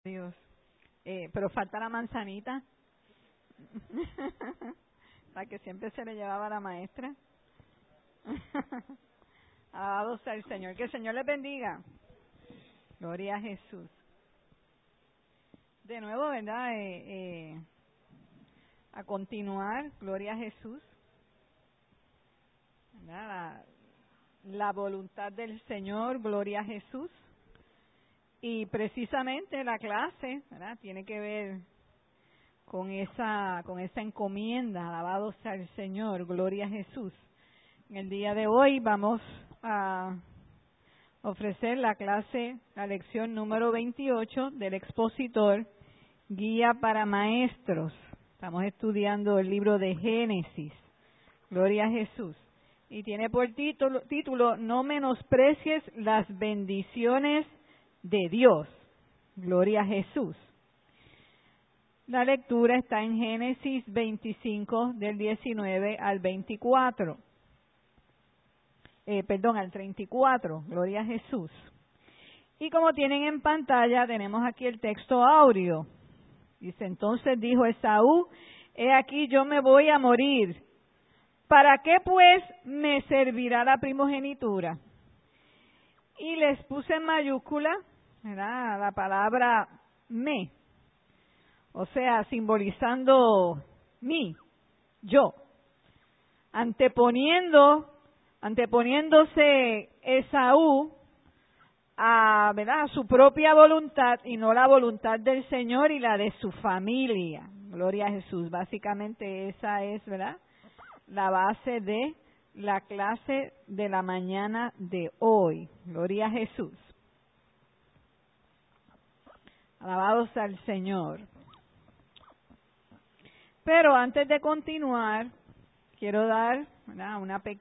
Dios. Pero falta la manzanita. La que siempre se le llevaba a la maestra. Alabado sea el Señor. Que el Señor les bendiga. Gloria a Jesús. De nuevo, ¿verdad? A continuar. Gloria a Jesús. ¿Verdad? La voluntad del Señor. Gloria a Jesús. Y precisamente la clase, ¿verdad? Tiene que ver con esa encomienda. Alabado sea el Señor, gloria a Jesús. En el día de hoy vamos a ofrecer la lección número 28 del expositor, Guía para Maestros. Estamos estudiando el libro de Génesis, gloria a Jesús. Y tiene por título No menosprecies las bendiciones de Dios. Gloria a Jesús. La lectura está en Génesis 25, del 19 al 24. Al 34. Gloria a Jesús. Y como tienen en pantalla, tenemos aquí el texto áureo. Dice, entonces dijo Esaú, he aquí yo me voy a morir. ¿Para qué pues me servirá la primogenitura? Y les puse en mayúscula, ¿verdad?, la palabra me, o sea, simbolizando mí, yo, anteponiéndose Esaú ¿verdad?, a su propia voluntad y no la voluntad del Señor y la de su familia. Gloria a Jesús. Básicamente esa es, ¿verdad?, la base de la clase de la mañana de hoy. Gloria a Jesús. Alabado sea el Señor. Pero antes de continuar, quiero dar, ¿verdad?,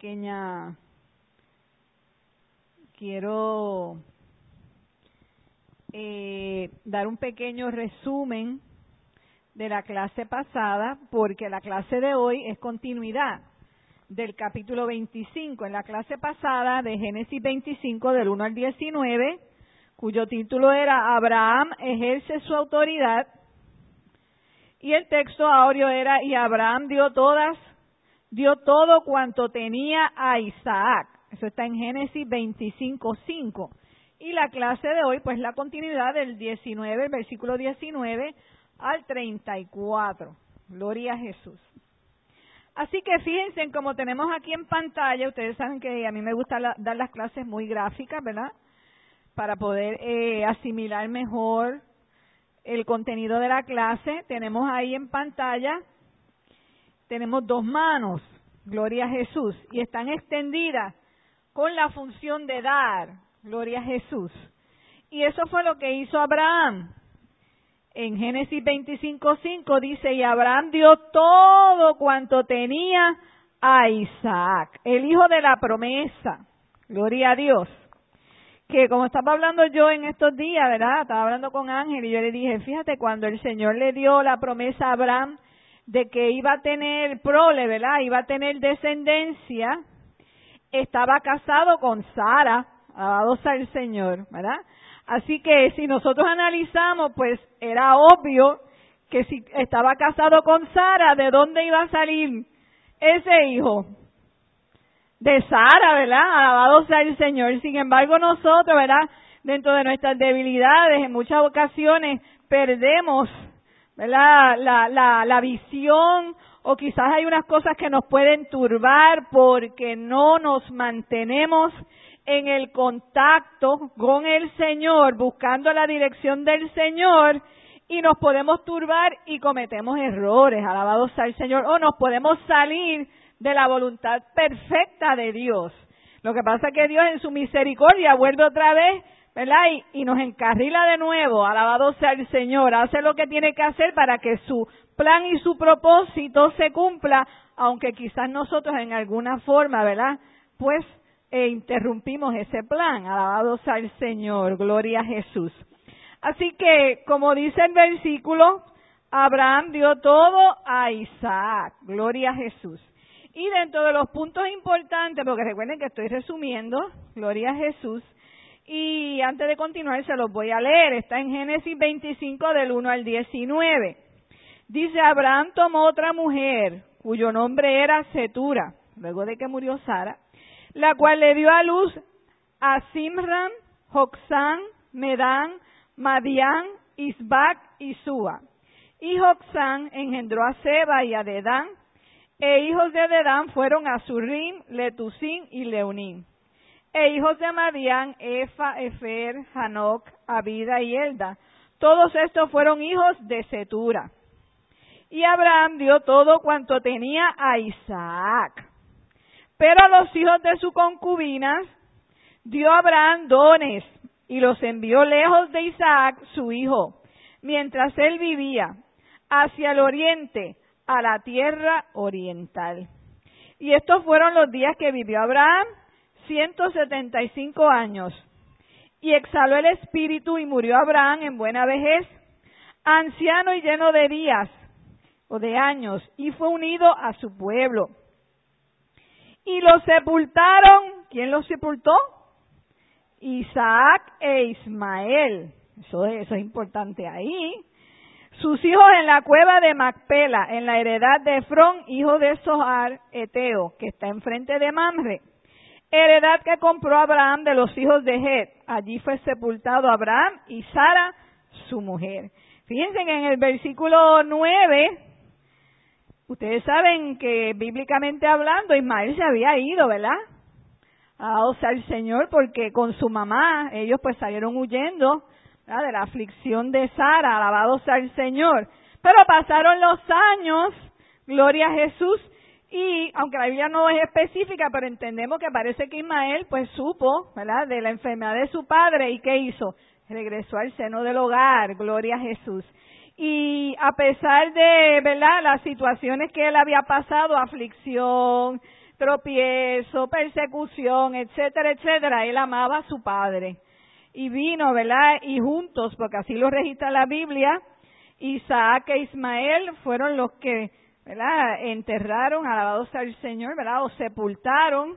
dar un pequeño resumen de la clase pasada, porque la clase de hoy es continuidad del capítulo 25. En la clase pasada de Génesis 25, del 1 al 19, cuyo título era Abraham ejerce su autoridad, y el texto áureo era, y Abraham dio todo cuanto tenía a Isaac. Eso está en Génesis 25:5. Y la clase de hoy, pues la continuidad del 19, el versículo 19 al 34. Gloria a Jesús. Así que fíjense, como tenemos aquí en pantalla, ustedes saben que a mí me gusta dar las clases muy gráficas, ¿verdad?, para poder asimilar mejor el contenido de la clase. Tenemos ahí en pantalla, tenemos dos manos, gloria a Jesús, y están extendidas con la función de dar, gloria a Jesús. Y eso fue lo que hizo Abraham. En Génesis 25:5 dice, y Abraham dio todo cuanto tenía a Isaac, el hijo de la promesa, gloria a Dios. Que como estaba hablando yo en estos días, ¿verdad?, estaba hablando con Ángel y yo le dije, fíjate, cuando el Señor le dio la promesa a Abraham de que iba a tener prole, ¿verdad?, iba a tener descendencia, estaba casado con Sara, alabado sea el Señor, ¿verdad? Así que si nosotros analizamos, pues era obvio que si estaba casado con Sara, ¿de dónde iba a salir ese hijo? De Sara, ¿verdad? Alabado sea el Señor. Sin embargo, nosotros, ¿verdad?, dentro de nuestras debilidades, en muchas ocasiones perdemos, ¿verdad?, la visión, o quizás hay unas cosas que nos pueden turbar porque no nos mantenemos en el contacto con el Señor, buscando la dirección del Señor, y nos podemos turbar y cometemos errores, alabado sea el Señor, o nos podemos salir de la voluntad perfecta de Dios. Lo que pasa es que Dios en su misericordia vuelve otra vez, ¿verdad?, y nos encarrila de nuevo, alabado sea el Señor, hace lo que tiene que hacer para que su plan y su propósito se cumpla, aunque quizás nosotros en alguna forma, ¿verdad?, pues interrumpimos ese plan, alabado sea el Señor, gloria a Jesús. Así que, como dice el versículo, Abraham dio todo a Isaac, gloria a Jesús. Y dentro de los puntos importantes, porque recuerden que estoy resumiendo, gloria a Jesús, Y antes de continuar se los voy a leer. Está en Génesis 25 del 1 al 19. Dice, Abraham tomó otra mujer, cuyo nombre era Cetura, luego de que murió Sara, la cual le dio a luz a Simran, Joksán, Medán, Madián, Isbac y Súa. Y Joksán engendró a Seba y a Dedán, e hijos de Dedán fueron Azurim, Letusín y Leunín. E hijos de Madián, Efa, Efer, Hanoc, Abida y Elda. Todos estos fueron hijos de Cetura. Y Abraham dio todo cuanto tenía a Isaac. Pero a los hijos de sus concubinas dio Abraham dones y los envió lejos de Isaac, su hijo, mientras él vivía, hacia el oriente, a la tierra oriental. Y estos fueron los días que vivió Abraham, 175 años. Y exhaló el espíritu y murió Abraham en buena vejez, anciano y lleno de días o de años, y fue unido a su pueblo. Y lo sepultaron. ¿Quién lo sepultó? Isaac e Ismael. Eso es importante ahí. Sus hijos en la cueva de Macpela, en la heredad de Efrón, hijo de Zohar, Eteo, que está enfrente de Mamre. Heredad que compró Abraham de los hijos de Het. Allí fue sepultado Abraham y Sara, su mujer. Fíjense que en el versículo 9, ustedes saben que bíblicamente hablando, Ismael se había ido, ¿verdad? O sea, el Señor, porque con su mamá, ellos pues salieron huyendo, ¿verdad?, de la aflicción de Sara, alabado sea el Señor. Pero pasaron los años, gloria a Jesús, y aunque la Biblia no es específica, pero entendemos que parece que Ismael pues supo, ¿verdad?, de la enfermedad de su padre, ¿y qué hizo? Regresó al seno del hogar, gloria a Jesús. Y a pesar de, ¿verdad?, las situaciones que él había pasado, aflicción, tropiezo, persecución, etcétera, etcétera, él amaba a su padre. Y vino, ¿verdad?, y juntos, porque así lo registra la Biblia, Isaac e Ismael fueron los que, ¿verdad?, enterraron, alabado sea el Señor, ¿verdad?, o sepultaron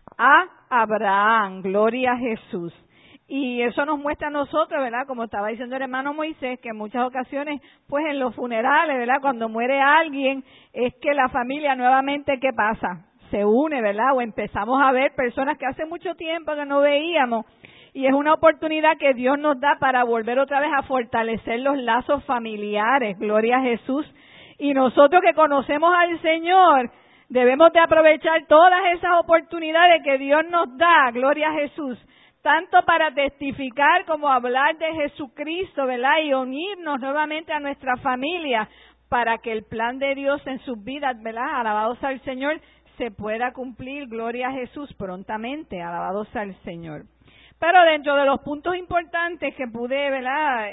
a Abraham, gloria a Jesús. Y eso nos muestra a nosotros, ¿verdad?, como estaba diciendo el hermano Moisés, que en muchas ocasiones, pues en los funerales, ¿verdad?, cuando muere alguien, es que la familia nuevamente, ¿qué pasa? Se une, ¿verdad?, o empezamos a ver personas que hace mucho tiempo que no veíamos, y es una oportunidad que Dios nos da para volver otra vez a fortalecer los lazos familiares, gloria a Jesús. Y nosotros que conocemos al Señor, debemos de aprovechar todas esas oportunidades que Dios nos da, gloria a Jesús, tanto para testificar como hablar de Jesucristo, ¿verdad?, y unirnos nuevamente a nuestra familia para que el plan de Dios en sus vidas, ¿verdad?, alabado sea el Señor, se pueda cumplir, gloria a Jesús, prontamente, alabado sea el Señor. Pero dentro de los puntos importantes que pude, ¿verdad?,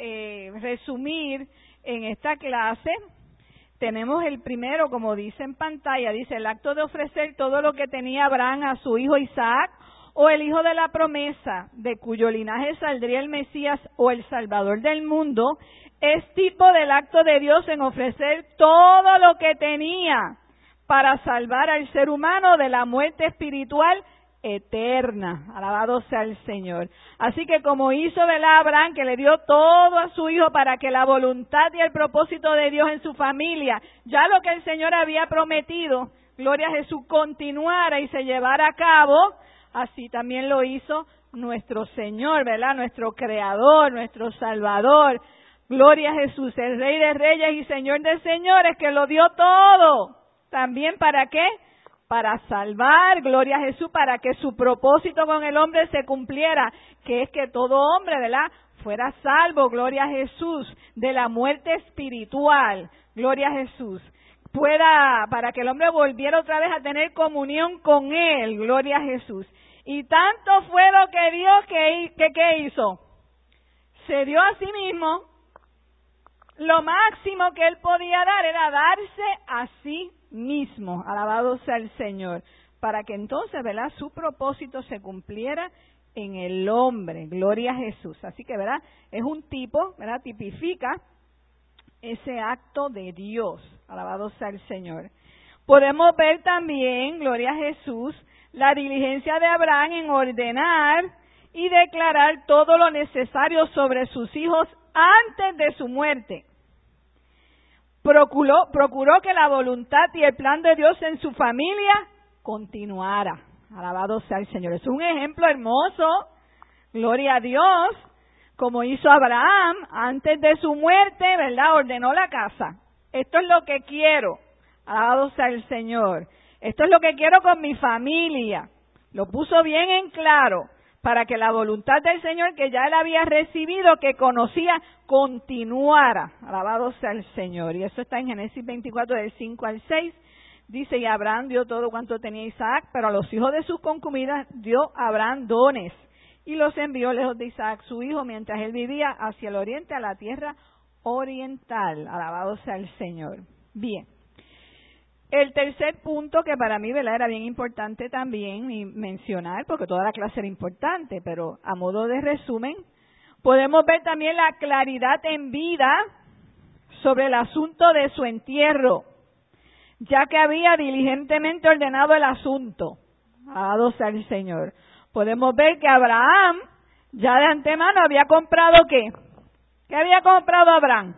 resumir en esta clase, tenemos el primero, como dice en pantalla, dice el acto de ofrecer todo lo que tenía Abraham a su hijo Isaac, o el hijo de la promesa, de cuyo linaje saldría el Mesías o el Salvador del mundo, es tipo del acto de Dios en ofrecer todo lo que tenía para salvar al ser humano de la muerte espiritual eterna. Alabado sea el Señor. Así que como hizo, ¿verdad?, Abraham, que le dio todo a su hijo para que la voluntad y el propósito de Dios en su familia, ya lo que el Señor había prometido, gloria a Jesús, continuara y se llevara a cabo, así también lo hizo nuestro Señor, ¿verdad?, nuestro Creador, nuestro Salvador, gloria a Jesús, el Rey de Reyes y Señor de Señores, que lo dio todo. ¿También para qué? Para salvar, gloria a Jesús, para que su propósito con el hombre se cumpliera, que es que todo hombre, ¿verdad?, fuera salvo, gloria a Jesús, de la muerte espiritual, gloria a Jesús, para que el hombre volviera otra vez a tener comunión con Él, gloria a Jesús. Y tanto fue lo que Dios que hizo, se dio a sí mismo, lo máximo que Él podía dar era darse a sí mismo, alabado sea el Señor, para que entonces, ¿verdad?, su propósito se cumpliera en el hombre, gloria a Jesús. Así que, ¿verdad?, es un tipo, ¿verdad?, tipifica ese acto de Dios, alabado sea el Señor. Podemos ver también, gloria a Jesús, la diligencia de Abraham en ordenar y declarar todo lo necesario sobre sus hijos antes de su muerte. Procuró que la voluntad y el plan de Dios en su familia continuara. Alabado sea el Señor. Es un ejemplo hermoso, gloria a Dios, como hizo Abraham antes de su muerte, ¿verdad? Ordenó la casa. Esto es lo que quiero. Alabado sea el Señor. Esto es lo que quiero con mi familia. Lo puso bien en claro para que la voluntad del Señor que ya él había recibido, que conocía, continuara. Alabado sea el Señor. Y eso está en Génesis 24, del 5 al 6. Dice, y Abraham dio todo cuanto tenía Isaac, pero a los hijos de sus concubinas dio Abraham dones. Y los envió lejos de Isaac, su hijo, mientras él vivía hacia el oriente, a la tierra oriental. Alabado sea el Señor. Bien. El tercer punto que para mí, ¿verdad?, era bien importante también mencionar, porque toda la clase era importante, pero a modo de resumen, podemos ver también la claridad en vida sobre el asunto de su entierro, ya que había diligentemente ordenado el asunto. Alabado sea el Señor. Podemos ver que Abraham ya de antemano había comprado ¿qué? ¿Qué había comprado Abraham?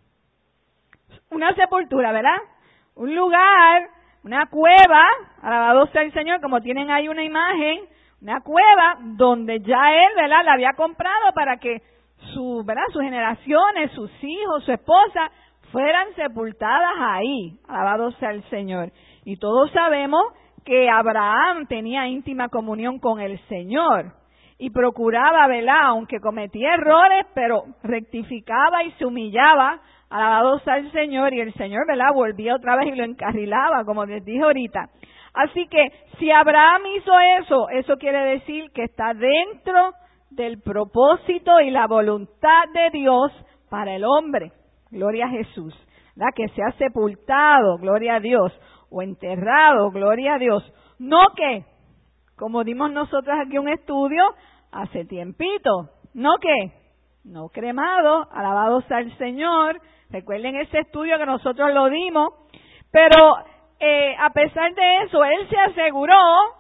Una sepultura, ¿verdad? Un lugar, una cueva, alabado sea el Señor, como tienen ahí una imagen, una cueva donde ya él, ¿verdad?, la había comprado para que sus generaciones, sus hijos, su esposa, fueran sepultadas ahí. Alabado sea el Señor. Y todos sabemos que Abraham tenía íntima comunión con el Señor y procuraba, ¿verdad?, aunque cometía errores, pero rectificaba y se humillaba. Alabado sea el Señor, y el Señor, ¿verdad?, volvía otra vez y lo encarrilaba, como les dije ahorita. Así que, si Abraham hizo eso, eso quiere decir que está dentro del propósito y la voluntad de Dios para el hombre. Gloria a Jesús. ¿Verdad? Que sea sepultado, gloria a Dios, o enterrado, gloria a Dios. No que, como dimos nosotros aquí un estudio hace tiempito, no que, no cremado, alabado sea el Señor. Recuerden ese estudio que nosotros lo dimos, pero a pesar de eso, él se aseguró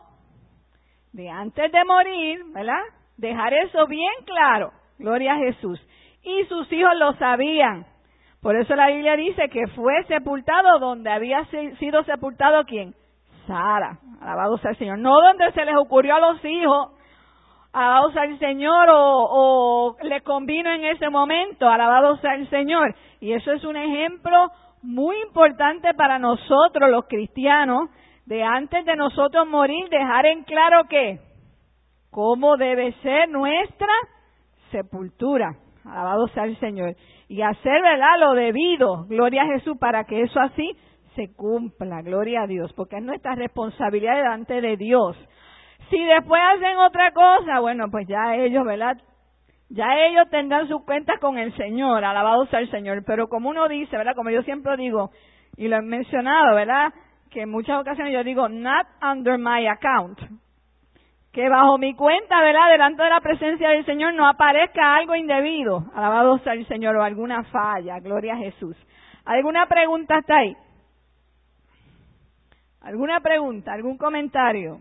de antes de morir, ¿verdad?, dejar eso bien claro, gloria a Jesús. Y sus hijos lo sabían. Por eso la Biblia dice que fue sepultado donde había sido sepultado ¿quién? Sara, alabado sea el Señor. No donde se les ocurrió a los hijos, alabado sea el Señor, o le convino en ese momento, alabado sea el Señor. Y eso es un ejemplo muy importante para nosotros los cristianos, de antes de nosotros morir, dejar en claro que cómo debe ser nuestra sepultura, alabado sea el Señor, y hacer, ¿verdad?, lo debido, gloria a Jesús, para que eso así se cumpla, gloria a Dios, porque es nuestra responsabilidad delante de Dios. Si después hacen otra cosa, bueno, pues ya ellos, ¿verdad?, ya ellos tendrán sus cuentas con el Señor, alabado sea el Señor. Pero como uno dice, ¿verdad?, como yo siempre digo, y lo he mencionado, ¿verdad?, que en muchas ocasiones yo digo, not under my account, que bajo mi cuenta, ¿verdad?, delante de la presencia del Señor no aparezca algo indebido, alabado sea el Señor, o alguna falla, gloria a Jesús. ¿Alguna pregunta hasta ahí? ¿Alguna pregunta? ¿Algún comentario?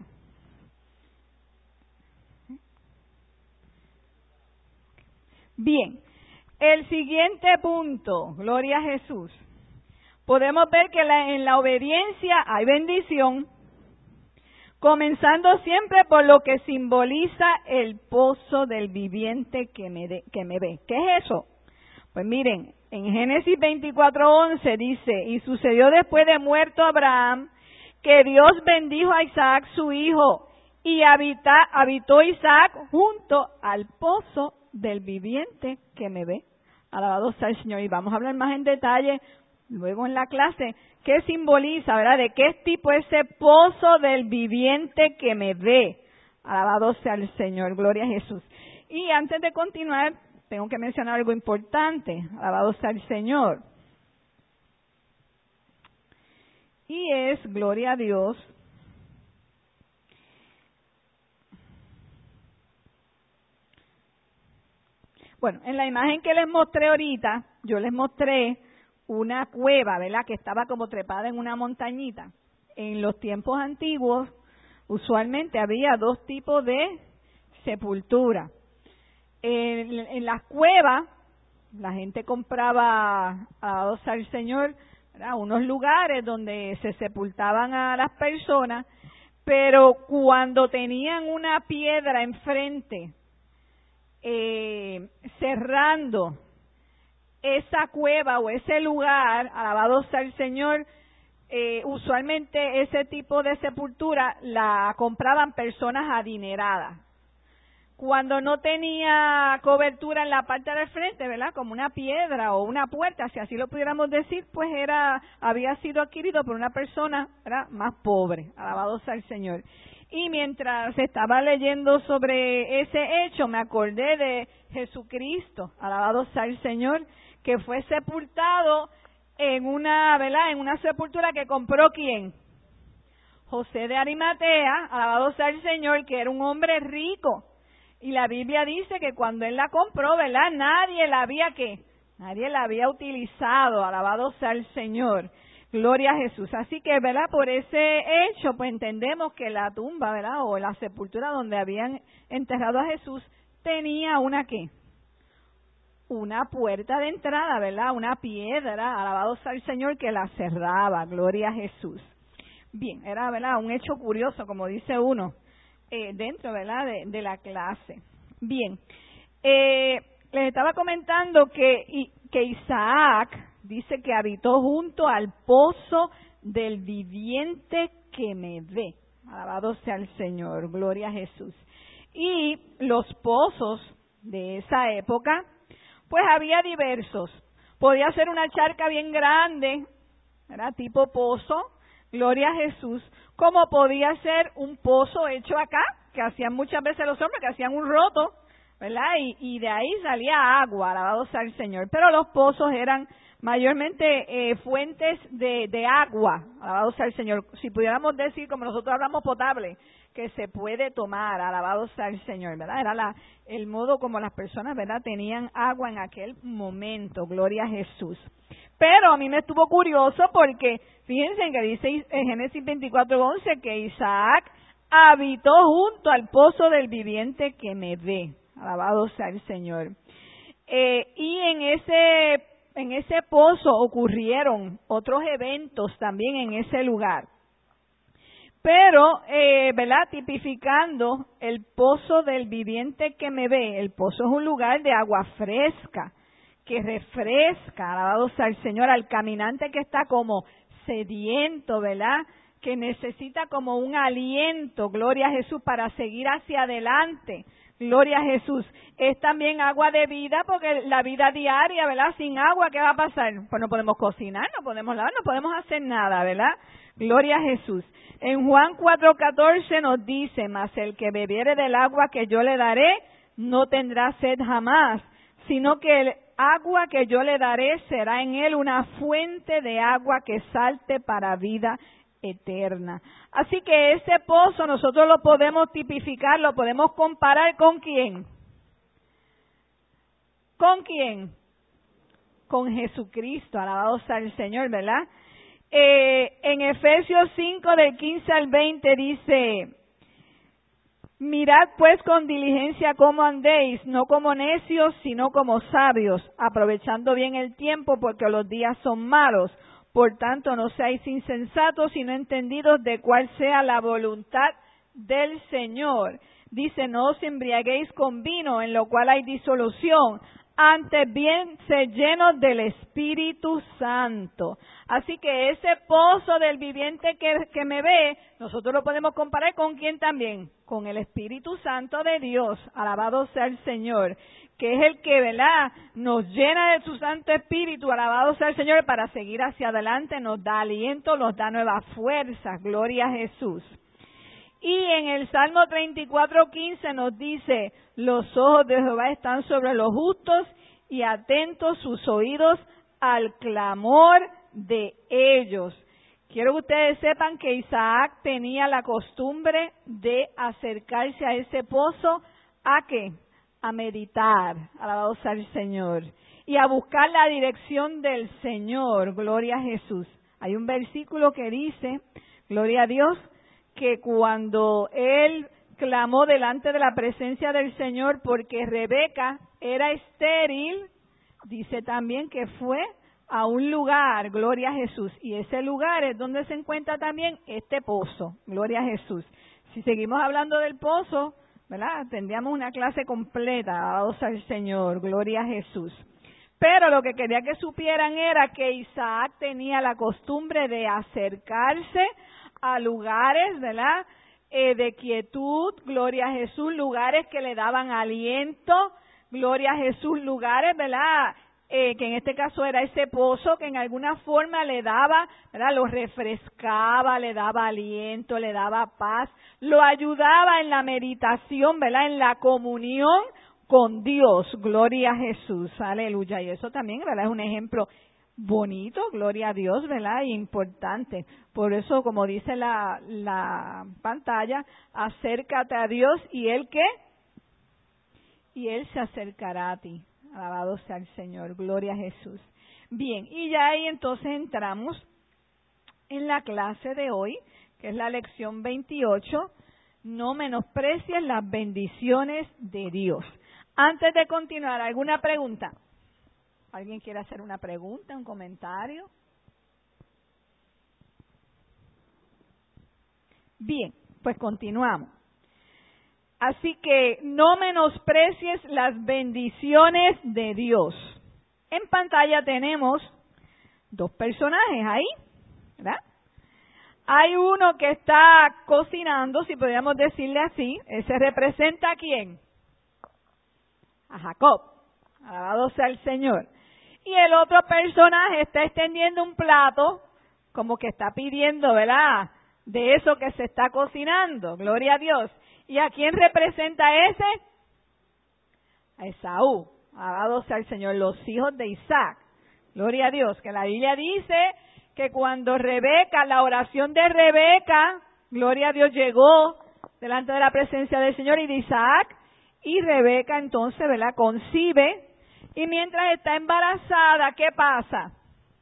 Bien, el siguiente punto, gloria a Jesús. Podemos ver que en la obediencia hay bendición, comenzando siempre por lo que simboliza el pozo del viviente que me ve. ¿Qué es eso? Pues miren, en Génesis 24:11 dice, y sucedió después de muerto Abraham, que Dios bendijo a Isaac su hijo, y habitó Isaac junto al pozo del viviente que me ve. Alabado sea el Señor. Y vamos a hablar más en detalle luego en la clase, ¿qué simboliza, verdad? ¿De qué tipo es ese pozo del viviente que me ve? Alabado sea el Señor, gloria a Jesús. Y antes de continuar, tengo que mencionar algo importante. Alabado sea el Señor. Y es, gloria a Dios, bueno, en la imagen que les mostré ahorita, yo les mostré una cueva, ¿verdad?, que estaba como trepada en una montañita. En los tiempos antiguos, usualmente había dos tipos de sepultura. En las cuevas, la gente compraba, alabados al Señor, ¿verdad?, unos lugares donde se sepultaban a las personas, pero cuando tenían una piedra enfrente, cerrando esa cueva o ese lugar, alabados al Señor, usualmente ese tipo de sepultura la compraban personas adineradas. Cuando no tenía cobertura en la parte del frente, ¿verdad?, como una piedra o una puerta, si así lo pudiéramos decir, pues había sido adquirido por una persona, ¿verdad?, más pobre. Alabados al Señor. Y mientras estaba leyendo sobre ese hecho, me acordé de Jesucristo, alabados al Señor, que fue sepultado en una, ¿verdad?, en una sepultura que compró ¿quién? José de Arimatea, alabados al Señor, que era un hombre rico. Y la Biblia dice que cuando él la compró, ¿verdad?, nadie la había utilizado, alabado sea el Señor, gloria a Jesús. Así que, ¿verdad?, por ese hecho, pues entendemos que la tumba, ¿verdad?, o la sepultura donde habían enterrado a Jesús, tenía una ¿qué? Una puerta de entrada, ¿verdad?, una piedra, alabado sea el Señor, que la cerraba, gloria a Jesús. Bien, era, ¿verdad?, un hecho curioso, como dice uno, dentro, ¿verdad?, de la clase. Bien, les estaba comentando que Isaac dice que habitó junto al pozo del viviente que me ve. Alabado sea el Señor, gloria a Jesús. Y los pozos de esa época, pues había diversos. Podía ser una charca bien grande, ¿verdad?, tipo pozo, gloria a Jesús, como podía ser un pozo hecho acá, que hacían muchas veces los hombres, que hacían un roto, ¿verdad? Y de ahí salía agua, alabado sea el Señor. Pero los pozos eran mayormente fuentes de agua, alabado sea el Señor. Si pudiéramos decir, como nosotros hablamos, potable, que se puede tomar, alabado sea el Señor, ¿verdad? Era el modo como las personas, ¿verdad?, tenían agua en aquel momento, gloria a Jesús. Pero a mí me estuvo curioso porque, fíjense que dice en Génesis 24:11 que Isaac habitó junto al pozo del viviente que me ve. Alabado sea el Señor. Y en ese pozo ocurrieron otros eventos también en ese lugar. Pero, ¿verdad?, tipificando el pozo del viviente que me ve, el pozo es un lugar de agua fresca, que refresca, alabado sea el Señor, al caminante que está como sediento, ¿verdad?, que necesita como un aliento, gloria a Jesús, para seguir hacia adelante, gloria a Jesús. Es también agua de vida, porque la vida diaria, ¿verdad?, sin agua, ¿qué va a pasar? Pues no podemos cocinar, no podemos lavar, no podemos hacer nada, ¿verdad? Gloria a Jesús. En Juan 4:14 nos dice, mas el que bebiere del agua que yo le daré, no tendrá sed jamás, sino que el agua que yo le daré será en él una fuente de agua que salte para vida eterna. Así que ese pozo nosotros lo podemos tipificar, lo podemos comparar ¿con quién? ¿Con quién? Con Jesucristo, alabado sea el Señor, ¿verdad? En Efesios 5 del 15 al 20 dice: mirad pues con diligencia cómo andéis, no como necios, sino como sabios, aprovechando bien el tiempo, porque los días son malos. Por tanto, no seáis insensatos, sino entendidos de cuál sea la voluntad del Señor. Dice, no os embriaguéis con vino, en lo cual hay disolución, antes bien sed llenos del Espíritu Santo. Así que ese pozo del viviente que me ve, nosotros lo podemos comparar ¿con quién también? Con el Espíritu Santo de Dios, alabado sea el Señor, que es el que, ¿verdad?, nos llena de su Santo Espíritu, alabado sea el Señor, para seguir hacia adelante, nos da aliento, nos da nuevas fuerzas, gloria a Jesús. Y en el Salmo 34:15 nos dice, los ojos de Jehová están sobre los justos y atentos sus oídos al clamor de ellos. Quiero que ustedes sepan que Isaac tenía la costumbre de acercarse a ese pozo, ¿a qué? A meditar, alabado sea el Señor, y a buscar la dirección del Señor, gloria a Jesús. Hay un versículo que dice, gloria a Dios, que cuando él clamó delante de la presencia del Señor porque Rebeca era estéril. Dice también que fue a un lugar, gloria a Jesús, y ese lugar es donde se encuentra también este pozo, gloria a Jesús. Si seguimos hablando del pozo, ¿verdad? Tendríamos una clase completa, alabados al Señor, gloria a Jesús. Pero lo que quería que supieran era que Isaac tenía la costumbre de acercarse a lugares, ¿verdad? De quietud, gloria a Jesús, lugares que le daban aliento, gloria a Jesús, lugares, ¿verdad? Que en este caso era ese pozo que en alguna forma le daba, ¿verdad? Lo refrescaba, le daba aliento, le daba paz, lo ayudaba en la meditación, ¿verdad? En la comunión con Dios, gloria a Jesús, aleluya. Y eso también, ¿verdad? Es un ejemplo bonito, gloria a Dios, ¿verdad? Y importante. Por eso, como dice la pantalla, acércate a Dios y Él, ¿qué? Y Él se acercará a ti. Alabado sea el Señor, gloria a Jesús. Bien, y ya ahí entonces entramos en la clase de hoy, que es la lección 28, no menosprecies las bendiciones de Dios. Antes de continuar, ¿alguna pregunta? ¿Alguien quiere hacer una pregunta, un comentario? Bien, pues continuamos. Así que no menosprecies las bendiciones de Dios. En pantalla tenemos dos personajes ahí, ¿verdad? Hay uno que está cocinando, si podríamos decirle así. Ese representa ¿a quién? A Jacob. Alabado sea el Señor. Y el otro personaje está extendiendo un plato, como que está pidiendo, ¿verdad? De eso que se está cocinando. Gloria a Dios. ¿Y a quién representa ese? A Esaú. Alabado sea el Señor, los hijos de Isaac. Gloria a Dios, que la Biblia dice que cuando Rebeca, la oración de Rebeca, gloria a Dios, llegó delante de la presencia del Señor y de Isaac, y Rebeca entonces, ¿verdad?, concibe, y mientras está embarazada, ¿qué pasa?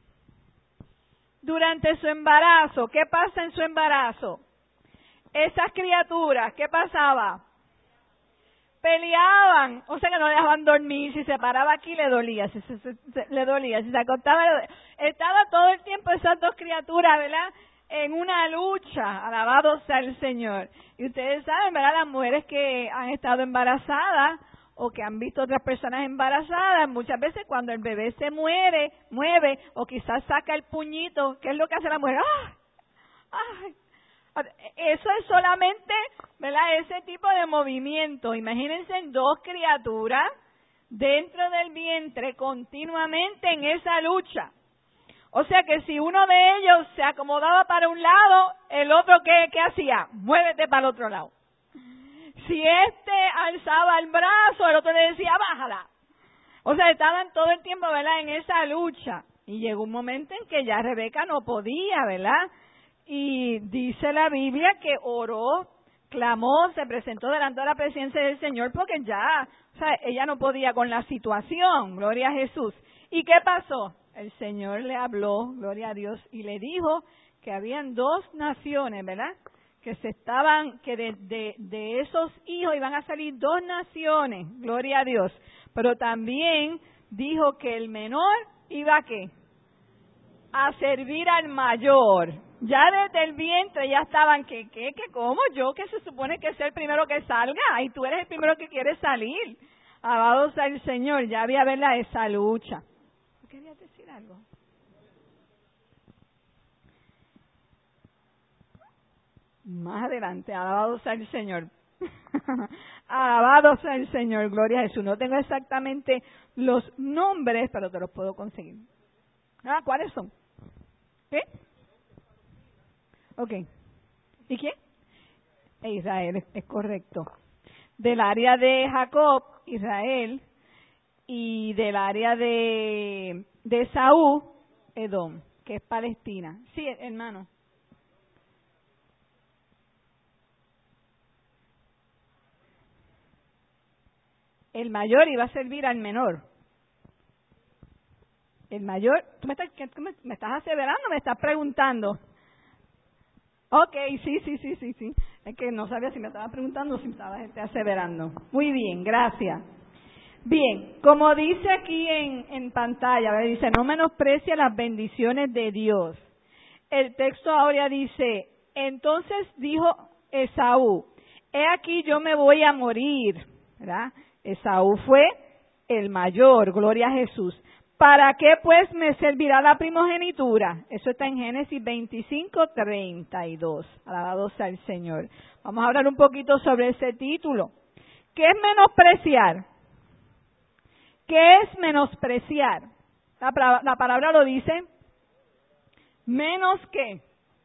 Durante su embarazo, ¿qué pasa en su embarazo? Esas criaturas, ¿qué pasaba? Peleaban, o sea que no dejaban dormir, si se paraba aquí le dolía, le dolía, si se acostaba, estaba todo el tiempo esas dos criaturas, ¿verdad?, en una lucha, alabado sea el Señor. Y ustedes saben, ¿verdad?, las mujeres que han estado embarazadas o que han visto otras personas embarazadas, muchas veces cuando el bebé se mueve o quizás saca el puñito, ¿qué es lo que hace la mujer? ¡Ah! ¡Ay! Eso es solamente, ¿verdad?, ese tipo de movimiento. Imagínense dos criaturas dentro del vientre continuamente en esa lucha. O sea que si uno de ellos se acomodaba para un lado, el otro ¿qué hacía? Muévete para el otro lado. Si alzaba el brazo, el otro le decía, bájala. O sea, estaban todo el tiempo, ¿verdad?, en esa lucha. Y llegó un momento en que ya Rebeca no podía, ¿verdad? Y dice la Biblia que oró, clamó, se presentó delante de la presencia del Señor porque ya, o sea, ella no podía con la situación, gloria a Jesús. ¿Y qué pasó? El Señor le habló, gloria a Dios, y le dijo que habían dos naciones, ¿verdad?, que de esos hijos iban a salir dos naciones, gloria a Dios. Pero también dijo que el menor iba a ¿qué? A servir al mayor. Ya desde el vientre ya estaban, ¿cómo? Yo que se supone que es el primero que salga y tú eres el primero que quiere salir. Alabado sea el Señor, ya había, ¿verdad?, esa lucha. ¿Querías decir algo? Más adelante, alabado sea el Señor. Alabado sea el Señor, gloria a Jesús. No tengo exactamente los nombres, pero te los puedo conseguir. ¿Cuáles son? ¿Qué? Ok. ¿Y quién? Israel, es correcto. Del área de Jacob, Israel, y del área de Esaú, Edom, que es Palestina. Sí, hermano. El mayor iba a servir al menor. El mayor, ¿tú me estás aseverando o me estás preguntando? Ok, sí. Es que no sabía si me estaba preguntando o si me estabas aseverando. Muy bien, gracias. Bien, como dice aquí en pantalla, ¿verdad? Dice, no menosprecia las bendiciones de Dios. El texto ahora dice, entonces dijo Esaú, he aquí yo me voy a morir, ¿verdad? Esaú fue el mayor, gloria a Jesús. ¿Para qué pues me servirá la primogenitura? Eso está en Génesis 25:32. Alabado sea el Señor. Vamos a hablar un poquito sobre ese título. ¿Qué es menospreciar? ¿Qué es menospreciar? La palabra lo dice. Menos qué.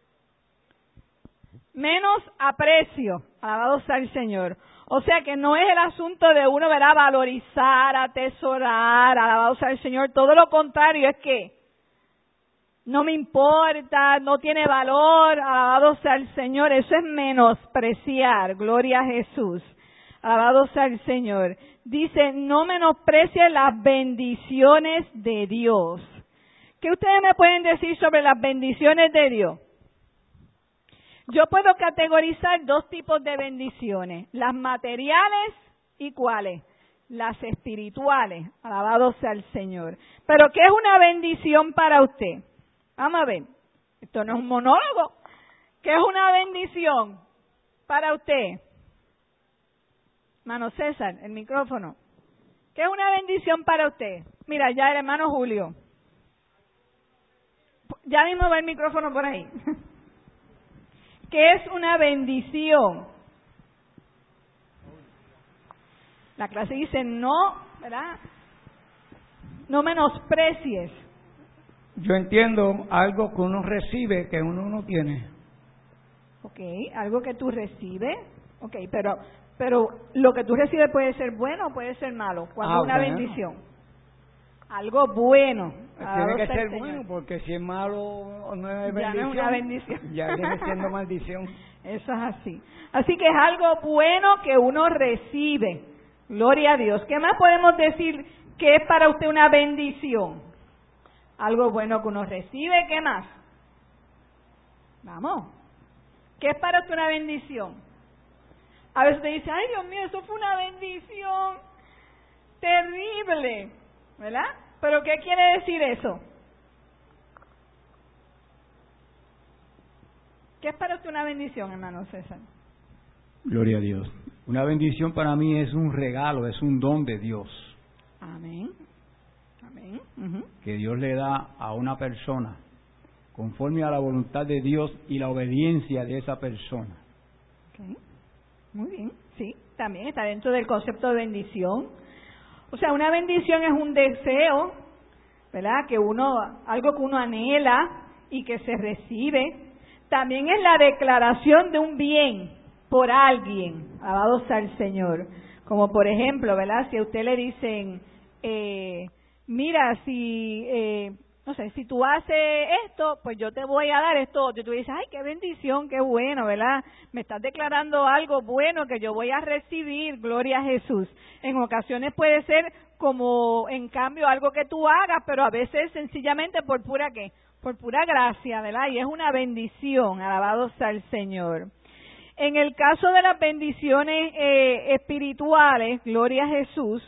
Menos aprecio. Alabado sea el Señor. O sea que no es el asunto de uno, ¿verdad?, valorizar, atesorar, alabado sea el Señor. Todo lo contrario es que no me importa, no tiene valor, alabado sea el Señor. Eso es menospreciar, gloria a Jesús. Alabado sea el Señor. Dice, no menosprecie las bendiciones de Dios. ¿Qué ustedes me pueden decir sobre las bendiciones de Dios? Yo puedo categorizar dos tipos de bendiciones, las materiales y ¿cuáles? Las espirituales, alabado sea el Señor. Pero ¿qué es una bendición para usted? Vamos a ver, esto no es un monólogo. ¿Qué es una bendición para usted? Hermano César, el micrófono. ¿Qué es una bendición para usted? Mira, ya el hermano Julio. Ya mismo va el micrófono por ahí. ¿Qué es una bendición? La clase dice no, ¿verdad? No menosprecies. Yo entiendo algo que uno recibe que uno no tiene. Ok, algo que tú recibes. Ok, pero lo que tú recibes puede ser bueno o puede ser malo. Cuando es una bendición. Algo bueno. Tiene que ser bueno, porque si es malo no es bendición. Ya no es una bendición. Ya viene siendo maldición. Eso es así. Así que es algo bueno que uno recibe. Gloria a Dios. ¿Qué más podemos decir que es para usted una bendición? Algo bueno que uno recibe. ¿Qué más? Vamos. ¿Qué es para usted una bendición? A veces usted dice, ay Dios mío, eso fue una bendición terrible. ¿Verdad? ¿Pero qué quiere decir eso? ¿Qué es para usted una bendición, hermano César? Gloria a Dios. Una bendición para mí es un regalo, es un don de Dios. Amén. Amén. Que Dios le da a una persona conforme a la voluntad de Dios y la obediencia de esa persona. Okay. Muy bien. Sí, también está dentro del concepto de bendición. O sea, una bendición es un deseo, ¿verdad? Algo que uno anhela y que se recibe. También es la declaración de un bien por alguien, alabado sea el Señor. Como por ejemplo, ¿verdad? Si a usted le dicen, mira, no sé, si tú haces esto, pues yo te voy a dar esto. Y tú dices, ay, qué bendición, qué bueno, ¿verdad? Me estás declarando algo bueno que yo voy a recibir, gloria a Jesús. En ocasiones puede ser como, en cambio, algo que tú hagas, pero a veces sencillamente por pura, ¿qué? Por pura gracia, ¿verdad? Y es una bendición, alabado sea el Señor. En el caso de las bendiciones espirituales, gloria a Jesús,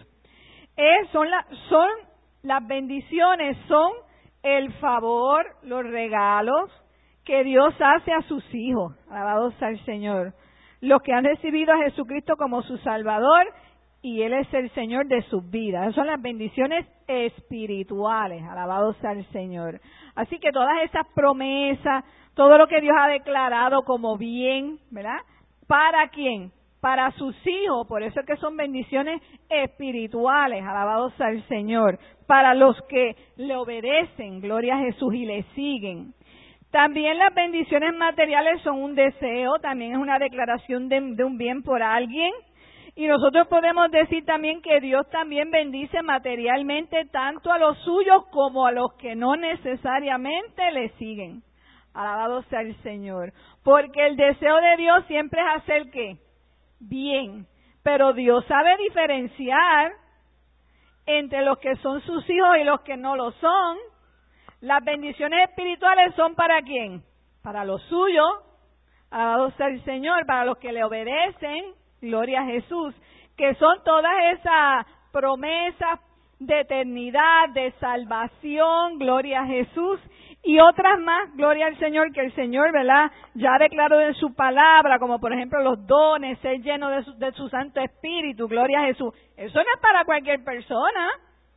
las bendiciones son el favor, los regalos que Dios hace a sus hijos, alabado sea el Señor, los que han recibido a Jesucristo como su Salvador y Él es el Señor de sus vidas. Esas son las bendiciones espirituales, alabado sea el Señor. Así que todas esas promesas, todo lo que Dios ha declarado como bien, ¿verdad? ¿Para quién? Para sus hijos, por eso es que son bendiciones espirituales, alabado sea el Señor, para los que le obedecen, gloria a Jesús, y le siguen. También las bendiciones materiales son un deseo, también es una declaración de un bien por alguien, y nosotros podemos decir también que Dios también bendice materialmente tanto a los suyos como a los que no necesariamente le siguen. Alabado sea el Señor, porque el deseo de Dios siempre es hacer ¿qué? Bien, pero Dios sabe diferenciar entre los que son sus hijos y los que no lo son. Las bendiciones espirituales son ¿para quién? Para los suyos, alabado sea el Señor, para los que le obedecen, gloria a Jesús, que son todas esas promesas de eternidad, de salvación, gloria a Jesús, y otras más, gloria al Señor, que el Señor, ¿verdad?, ya declaró en su palabra, como por ejemplo los dones, ser lleno de su Santo Espíritu, gloria a Jesús. Eso no es para cualquier persona,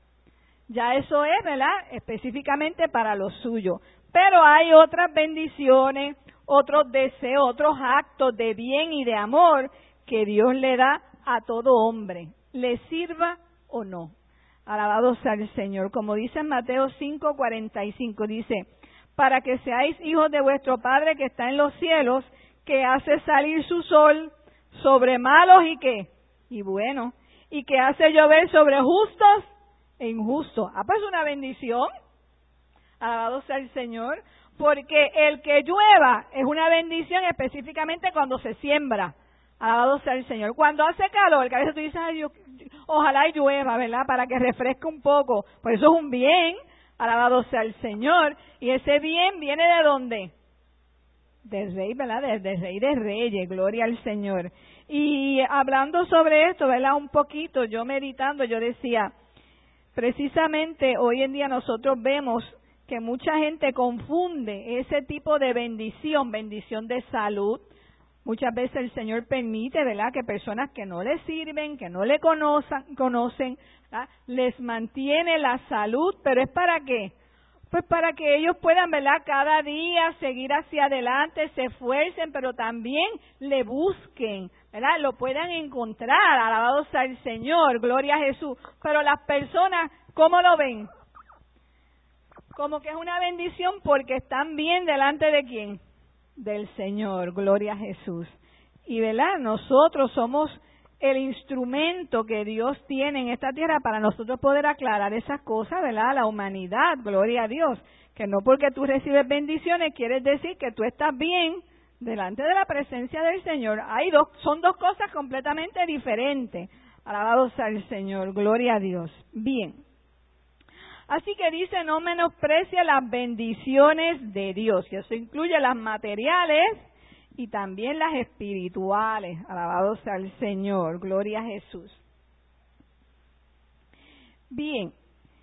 ya eso es, ¿verdad?, específicamente para lo suyo. Pero hay otras bendiciones, otros deseos, otros actos de bien y de amor que Dios le da a todo hombre, le sirva o no. Alabado sea el Señor. Como dice en Mateo 5:45, dice, para que seáis hijos de vuestro Padre que está en los cielos, que hace salir su sol sobre malos y qué, y buenos, y que hace llover sobre justos e injustos. Pues una bendición. Alabado sea el Señor, porque el que llueva es una bendición específicamente cuando se siembra. Alabado sea el Señor. Cuando hace calor, que a veces tú dices, ay, ojalá llueva, ¿verdad?, para que refresque un poco. Pues eso es un bien, alabado sea el Señor. Y ese bien viene ¿de dónde? Del Rey, ¿verdad? Del Rey de Reyes, gloria al Señor. Y hablando sobre esto, ¿verdad?, un poquito, yo meditando, yo decía, precisamente hoy en día nosotros vemos que mucha gente confunde ese tipo de bendición de salud. Muchas veces el Señor permite, ¿verdad?, que personas que no le sirven, que no le conocen, ¿verdad?, les mantiene la salud, pero ¿es para qué? Pues para que ellos puedan, ¿verdad?, cada día seguir hacia adelante, se esfuercen, pero también le busquen, ¿verdad?, lo puedan encontrar, alabado sea el Señor, gloria a Jesús. Pero las personas, ¿cómo lo ven? Como que es una bendición porque están bien delante de ¿quién? Del Señor, gloria a Jesús. Y ¿verdad?, nosotros somos el instrumento que Dios tiene en esta tierra para nosotros poder aclarar esas cosas, ¿verdad?, a la humanidad, gloria a Dios. Que no porque tú recibes bendiciones quiere decir que tú estás bien delante de la presencia del Señor. Son dos cosas completamente diferentes. Alabado sea el Señor, gloria a Dios. Bien. Así que dice, no menosprecia las bendiciones de Dios, y eso incluye las materiales y también las espirituales. Alabado sea el Señor, gloria a Jesús. Bien,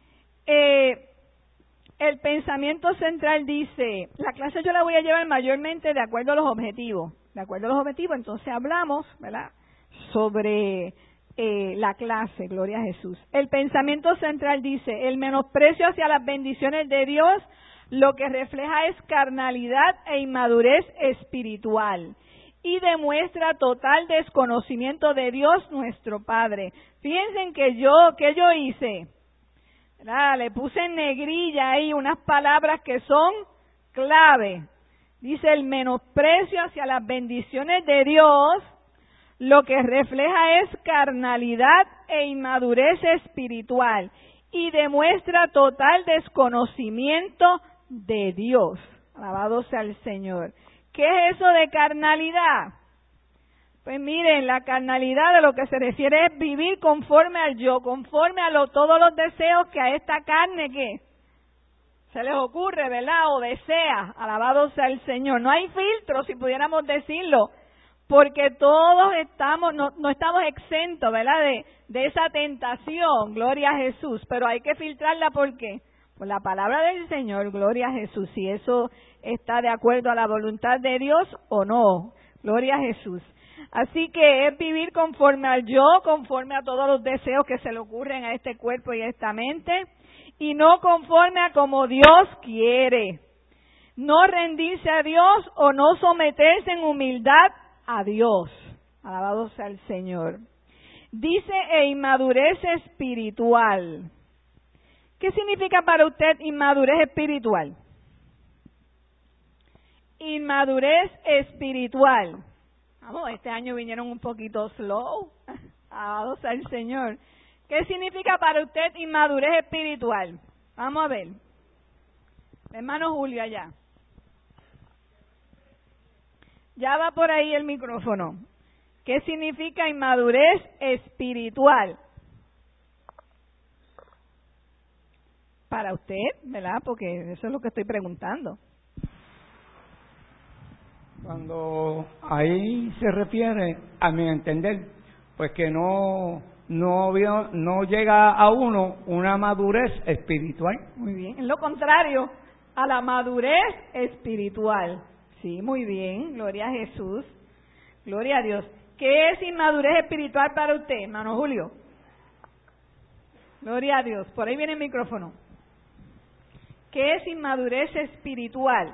el pensamiento central dice, la clase yo la voy a llevar mayormente de acuerdo a los objetivos. De acuerdo a los objetivos, entonces hablamos, ¿verdad?, sobre la clase, gloria a Jesús. El pensamiento central dice, el menosprecio hacia las bendiciones de Dios lo que refleja es carnalidad e inmadurez espiritual y demuestra total desconocimiento de Dios nuestro Padre. Fíjense que yo hice, ¿verdad?, le puse en negrilla ahí unas palabras que son clave. Dice, el menosprecio hacia las bendiciones de Dios lo que refleja es carnalidad e inmadurez espiritual y demuestra total desconocimiento de Dios. Alabado sea el Señor. ¿Qué es eso de carnalidad? Pues miren, la carnalidad de lo que se refiere es vivir conforme al yo, conforme a todos los deseos que a esta carne que se les ocurre, ¿verdad?, o desea. Alabado sea el Señor. No hay filtro, si pudiéramos decirlo, porque todos no estamos exentos, ¿verdad?, de esa tentación, gloria a Jesús, pero hay que filtrarla. ¿Por qué? Por la palabra del Señor, gloria a Jesús, si eso está de acuerdo a la voluntad de Dios o no, gloria a Jesús. Así que es vivir conforme al yo, conforme a todos los deseos que se le ocurren a este cuerpo y a esta mente, y no conforme a como Dios quiere. No rendirse a Dios o no someterse en humildad a Dios. Alabado sea el Señor. Dice, inmadurez espiritual. ¿Qué significa para usted inmadurez espiritual? Inmadurez espiritual. Vamos, este año vinieron un poquito slow. Alabado sea el Señor. ¿Qué significa para usted inmadurez espiritual? Vamos a ver. Hermano Julio allá. Ya va por ahí el micrófono. ¿Qué significa inmadurez espiritual? Para usted, ¿verdad? Porque eso es lo que estoy preguntando. Cuando ahí se refiere, a mi entender, pues que no llega a uno una madurez espiritual. Muy bien, es lo contrario a la madurez espiritual. Sí, muy bien, gloria a Jesús, gloria a Dios. ¿Qué es inmadurez espiritual para usted, hermano Julio? Gloria a Dios, por ahí viene el micrófono. ¿Qué es inmadurez espiritual?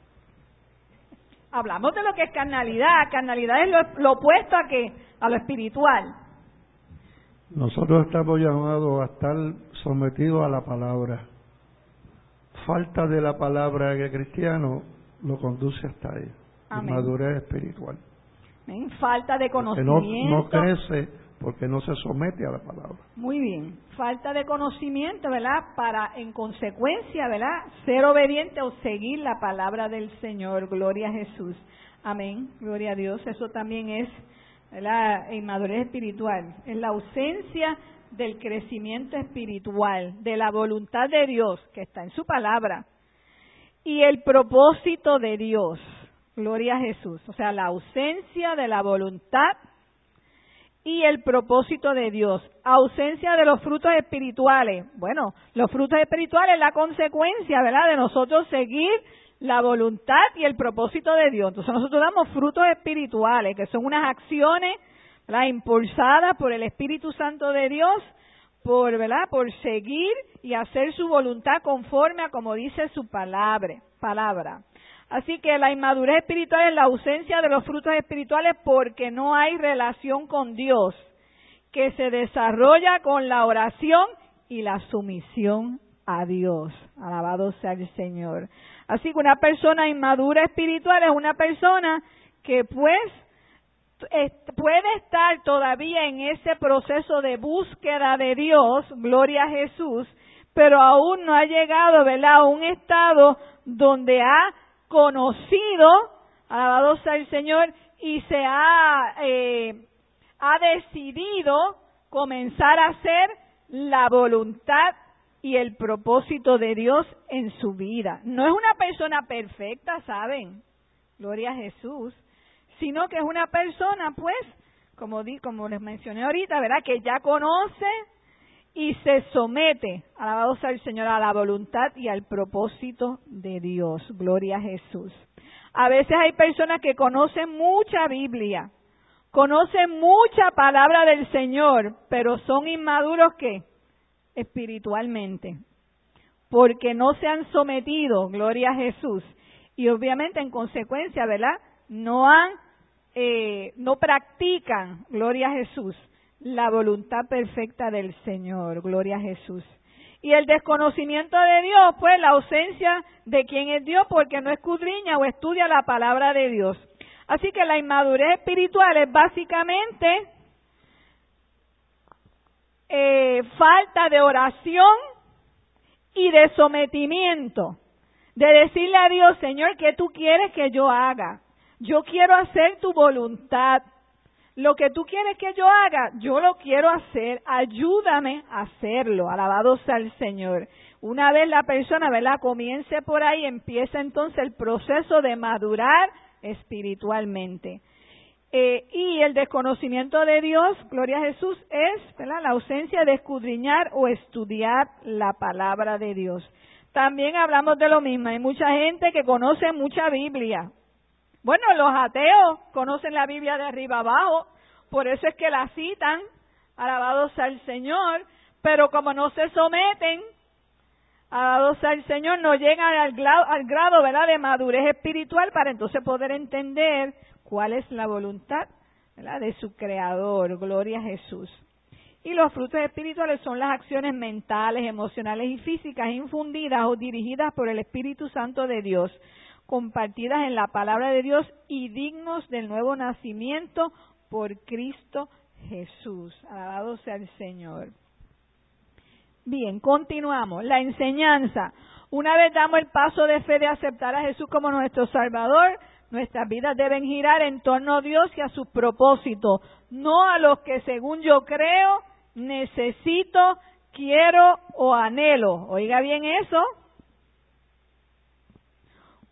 Hablamos de lo que es carnalidad. Carnalidad es lo opuesto a ¿qué? A lo espiritual. Nosotros estamos llamados a estar sometidos a la palabra. Falta de la palabra en el cristiano lo conduce hasta ahí. Amén. Inmadurez espiritual. Amén. Falta de conocimiento. No crece porque no se somete a la palabra. Muy bien. Falta de conocimiento, ¿verdad? Para, en consecuencia, ¿verdad? Ser obediente o seguir la palabra del Señor. Gloria a Jesús. Amén. Gloria a Dios. Eso también es, ¿verdad? Inmadurez espiritual. Es la ausencia del crecimiento espiritual, de la voluntad de Dios, que está en su palabra, y el propósito de Dios. Gloria a Jesús. O sea, la ausencia de la voluntad y el propósito de Dios. Ausencia de los frutos espirituales. Bueno, los frutos espirituales es la consecuencia, ¿verdad?, de nosotros seguir la voluntad y el propósito de Dios. Entonces nosotros damos frutos espirituales, que son unas acciones, ¿verdad?, impulsadas por el Espíritu Santo de Dios, ¿verdad?, por seguir y hacer su voluntad conforme a como dice su palabra. Así que la inmadurez espiritual es la ausencia de los frutos espirituales porque no hay relación con Dios, que se desarrolla con la oración y la sumisión a Dios. Alabado sea el Señor. Así que una persona inmadura espiritual es una persona que pues puede estar todavía en ese proceso de búsqueda de Dios, gloria a Jesús, pero aún no ha llegado, ¿verdad?, a un estado donde ha conocido, alabado sea el Señor, y se ha decidido comenzar a hacer la voluntad y el propósito de Dios en su vida. No es una persona perfecta, ¿saben? Gloria a Jesús. Sino que es una persona, pues, como les mencioné ahorita, ¿verdad?, que ya conoce y se somete, alabado sea el Señor, a la voluntad y al propósito de Dios. Gloria a Jesús. A veces hay personas que conocen mucha Biblia, conocen mucha palabra del Señor, pero son inmaduros, ¿qué?, espiritualmente, porque no se han sometido, gloria a Jesús, y obviamente en consecuencia, ¿verdad?, no practican, gloria a Jesús, la voluntad perfecta del Señor, gloria a Jesús. Y el desconocimiento de Dios, pues la ausencia de quién es Dios, porque no escudriña o estudia la palabra de Dios. Así que la inmadurez espiritual es básicamente falta de oración y de sometimiento, de decirle a Dios, Señor, ¿qué tú quieres que yo haga? Yo quiero hacer tu voluntad. Lo que tú quieres que yo haga, yo lo quiero hacer. Ayúdame a hacerlo. Alabado sea el Señor. Una vez la persona, ¿verdad?, comience por ahí, empieza entonces el proceso de madurar espiritualmente. Y el desconocimiento de Dios, gloria a Jesús, es, ¿verdad?, la ausencia de escudriñar o estudiar la palabra de Dios. También hablamos de lo mismo. Hay mucha gente que conoce mucha Biblia. Bueno, los ateos conocen la Biblia de arriba abajo, por eso es que la citan, alabado sea el Señor, pero como no se someten, alabado sea el Señor, no llegan al grado, ¿verdad?, de madurez espiritual para entonces poder entender cuál es la voluntad, ¿verdad?, de su Creador, gloria a Jesús. Y los frutos espirituales son las acciones mentales, emocionales y físicas infundidas o dirigidas por el Espíritu Santo de Dios, compartidas en la palabra de Dios y dignos del nuevo nacimiento por Cristo Jesús. Alabado sea el Señor. Bien, continuamos. La enseñanza. Una vez damos el paso de fe de aceptar a Jesús como nuestro Salvador, nuestras vidas deben girar en torno a Dios y a sus propósitos, no a los que según yo creo, necesito, quiero o anhelo. Oiga bien eso.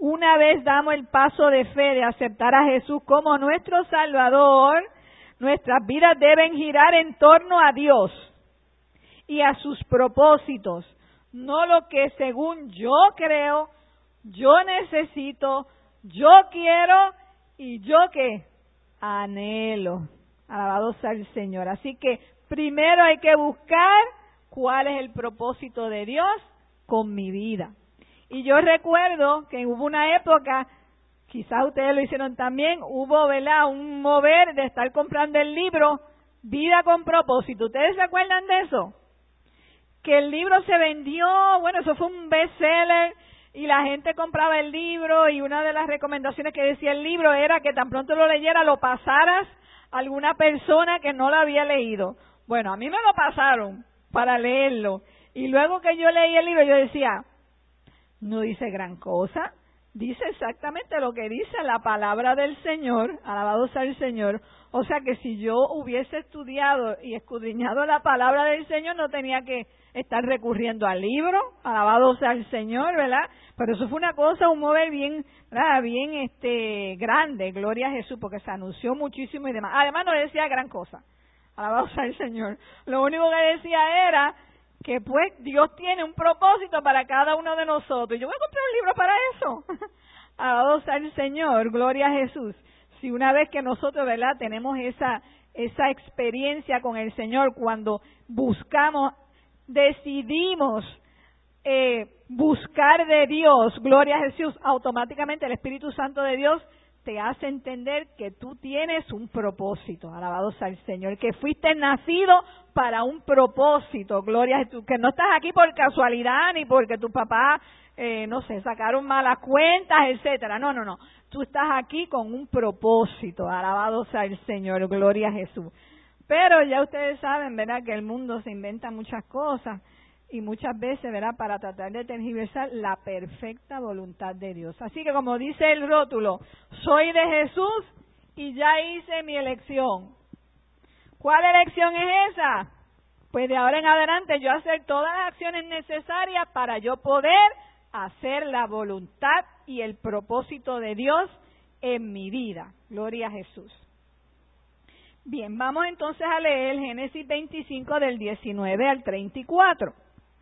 una vez damos el paso de fe de aceptar a Jesús como nuestro Salvador, nuestras vidas deben girar en torno a Dios y a sus propósitos, no lo que según yo creo, yo necesito, yo quiero y yo que anhelo. Alabado sea el Señor. Así que primero hay que buscar cuál es el propósito de Dios con mi vida. Y yo recuerdo que hubo una época, quizás ustedes lo hicieron también, hubo, ¿verdad?, un mover de estar comprando el libro Vida con Propósito. ¿Ustedes se acuerdan de eso? Que el libro se vendió, bueno, eso fue un bestseller y la gente compraba el libro y una de las recomendaciones que decía el libro era que tan pronto lo leyera, lo pasaras a alguna persona que no lo había leído. Bueno, a mí me lo pasaron para leerlo y luego que yo leí el libro yo decía, no dice gran cosa, dice exactamente lo que dice la palabra del Señor, alabado sea el Señor. O sea que si yo hubiese estudiado y escudriñado la palabra del Señor, no tenía que estar recurriendo al libro, alabado sea el Señor, ¿verdad? Pero eso fue una cosa, un mover bien, ¿verdad?, bien grande, gloria a Jesús, porque se anunció muchísimo y demás. Además no decía gran cosa, alabado sea el Señor. Lo único que decía era que pues Dios tiene un propósito para cada uno de nosotros. Yo voy a comprar un libro para eso. Alabado sea el Señor, gloria a Jesús. Si una vez que nosotros, ¿verdad?, tenemos esa experiencia con el Señor, cuando buscamos, decidimos buscar de Dios, gloria a Jesús, automáticamente el Espíritu Santo de Dios te hace entender que tú tienes un propósito, alabado sea el Señor, que fuiste nacido para un propósito, gloria a Jesús, que no estás aquí por casualidad ni porque tu papá, no sé, sacaron malas cuentas, etcétera. No, tú estás aquí con un propósito, alabado sea el Señor, gloria a Jesús. Pero ya ustedes saben, ¿verdad?, que el mundo se inventa muchas cosas y muchas veces, ¿verdad?, para tratar de tergiversar la perfecta voluntad de Dios. Así que como dice el rótulo, soy de Jesús y ya hice mi elección. ¿Cuál elección es esa? Pues de ahora en adelante yo hacer todas las acciones necesarias para yo poder hacer la voluntad y el propósito de Dios en mi vida. Gloria a Jesús. Bien, vamos entonces a leer Génesis 25 del 19 al 34.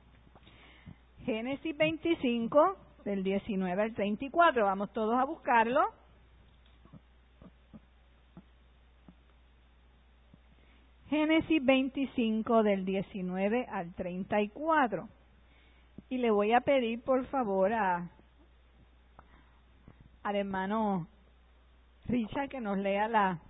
Génesis 25 del 19 al 34. Vamos todos a buscarlo. Génesis 25 del 19 al 34. Y le voy a pedir por favor al hermano Richard que nos lea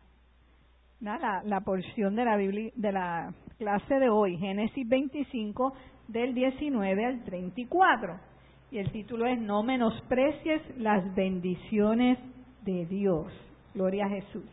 la porción de la Biblia, de la clase de hoy, Génesis 25 del 19 al 34. Y el título es No menosprecies las bendiciones de Dios. Gloria a Jesús.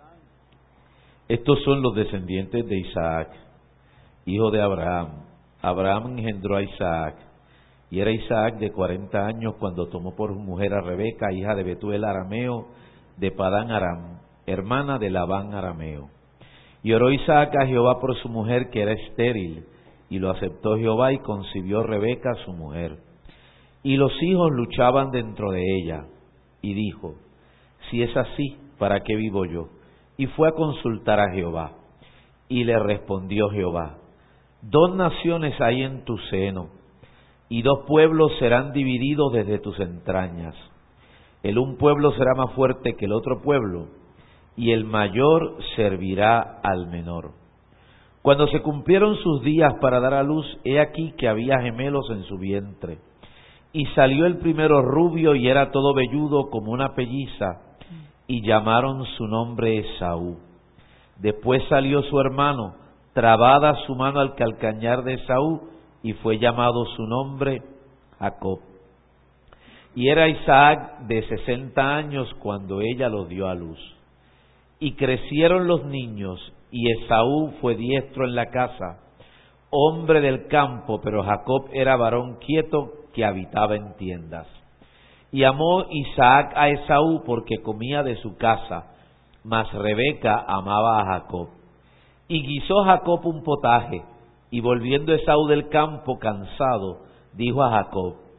Estos son los descendientes de Isaac, hijo de Abraham. Abraham engendró a Isaac, y era Isaac de 40 años cuando tomó por mujer a Rebeca, hija de Betuel arameo, de Padán Aram, hermana de Labán arameo. Y oró Isaac a Jehová por su mujer, que era estéril, y lo aceptó Jehová, y concibió Rebeca su mujer. Y los hijos luchaban dentro de ella, y dijo, si es así, ¿para qué vivo yo? Y fue a consultar a Jehová, y le respondió Jehová, 2 naciones hay en tu seno, y 2 pueblos serán divididos desde tus entrañas. El un pueblo será más fuerte que el otro pueblo, y el mayor servirá al menor. Cuando se cumplieron sus días para dar a luz, he aquí que había gemelos en su vientre. Y salió el primero rubio y era todo velludo como una pelliza, y llamaron su nombre Esaú. Después salió su hermano, trabada su mano al calcañar de Esaú, y fue llamado su nombre Jacob. Y era Isaac de 60 años cuando ella lo dio a luz. Y crecieron los niños, y Esaú fue diestro en la casa, hombre del campo, pero Jacob era varón quieto que habitaba en tiendas. Y amó Isaac a Esaú porque comía de su casa, mas Rebeca amaba a Jacob. Y guisó Jacob un potaje, y volviendo Esaú del campo cansado, dijo a Jacob,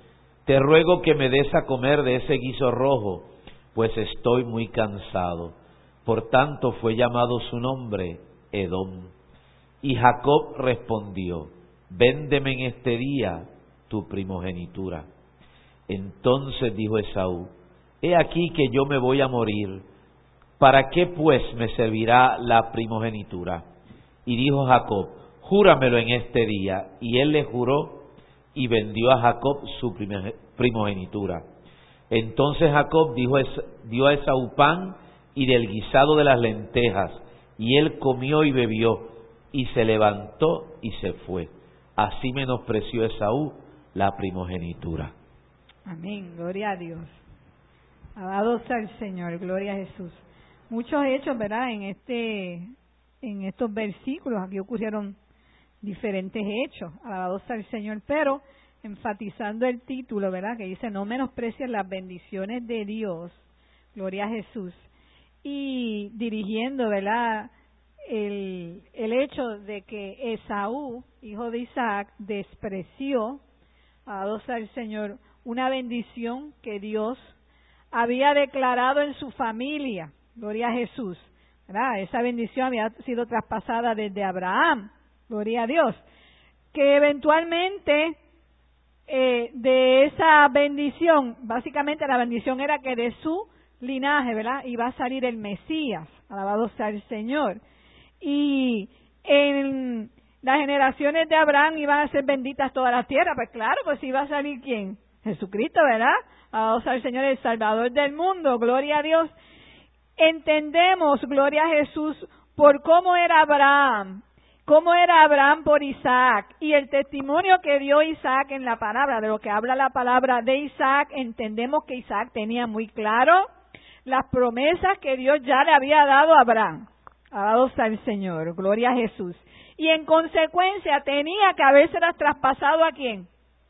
te ruego que me des a comer de ese guiso rojo, pues estoy muy cansado. Por tanto fue llamado su nombre Edom. Y Jacob respondió, véndeme en este día tu primogenitura. Entonces dijo Esaú, he aquí que yo me voy a morir, ¿para qué pues me servirá la primogenitura? Y dijo Jacob, júramelo en este día. Y él le juró y vendió a Jacob su primogenitura. Entonces Jacob dio a Esaú pan y del guisado de las lentejas, y él comió y bebió, y se levantó y se fue. Así menospreció Esaú la primogenitura. Amén, gloria a Dios. Alabado sea el Señor, gloria a Jesús. Muchos hechos, ¿verdad? En estos versículos, aquí ocurrieron diferentes hechos, alabado sea el Señor, pero enfatizando el título, ¿verdad? Que dice, no menosprecies las bendiciones de Dios, gloria a Jesús, y dirigiendo, ¿verdad? El hecho de que Esaú, hijo de Isaac, despreció, alabado sea el Señor, una bendición que Dios había declarado en su familia, gloria a Jesús, ¿verdad? Esa bendición había sido traspasada desde Abraham, gloria a Dios, que eventualmente de esa bendición, básicamente la bendición era que de su linaje, ¿verdad?, iba a salir el Mesías, alabado sea el Señor, y en las generaciones de Abraham iban a ser benditas todas las tierras, pues claro, pues iba a salir ¿quién? Jesucristo, ¿verdad? Alabado sea el Señor, el Salvador del mundo, gloria a Dios. Entendemos, gloria a Jesús, por cómo era Abraham por Isaac, y el testimonio que dio Isaac en la palabra, de lo que habla la palabra de Isaac, entendemos que Isaac tenía muy claro las promesas que Dios ya le había dado a Abraham. Alabado sea el Señor, gloria a Jesús. Y en consecuencia tenía que habérselas traspasado ¿a quién?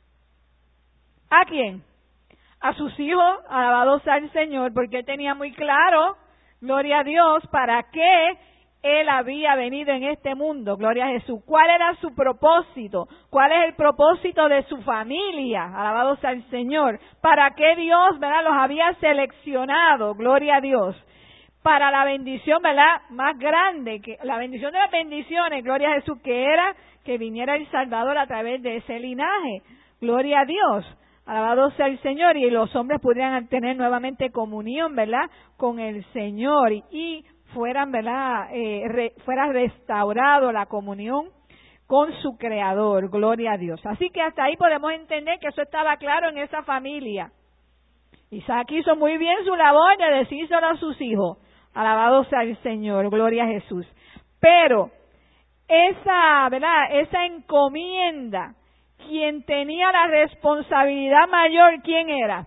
¿A quién? A sus hijos, alabado sea el Señor, porque él tenía muy claro, gloria a Dios, para qué él había venido en este mundo, gloria a Jesús. ¿Cuál era su propósito? ¿Cuál es el propósito de su familia? Alabado sea el Señor. ¿Para qué Dios, verdad, los había seleccionado? Gloria a Dios. Para la bendición, ¿verdad?, más grande, que la bendición de las bendiciones, gloria a Jesús, que era que viniera el Salvador a través de ese linaje. Gloria a Dios. Alabado sea el Señor, y los hombres pudieran tener nuevamente comunión, ¿verdad?, con el Señor, y fueran, ¿verdad?, fuera restaurado la comunión con su Creador, gloria a Dios. Así que hasta ahí podemos entender que eso estaba claro en esa familia. Isaac hizo muy bien su labor de decírselo a sus hijos, alabado sea el Señor, gloria a Jesús. Pero esa, ¿verdad?, esa encomienda, quien tenía la responsabilidad mayor, ¿quién era?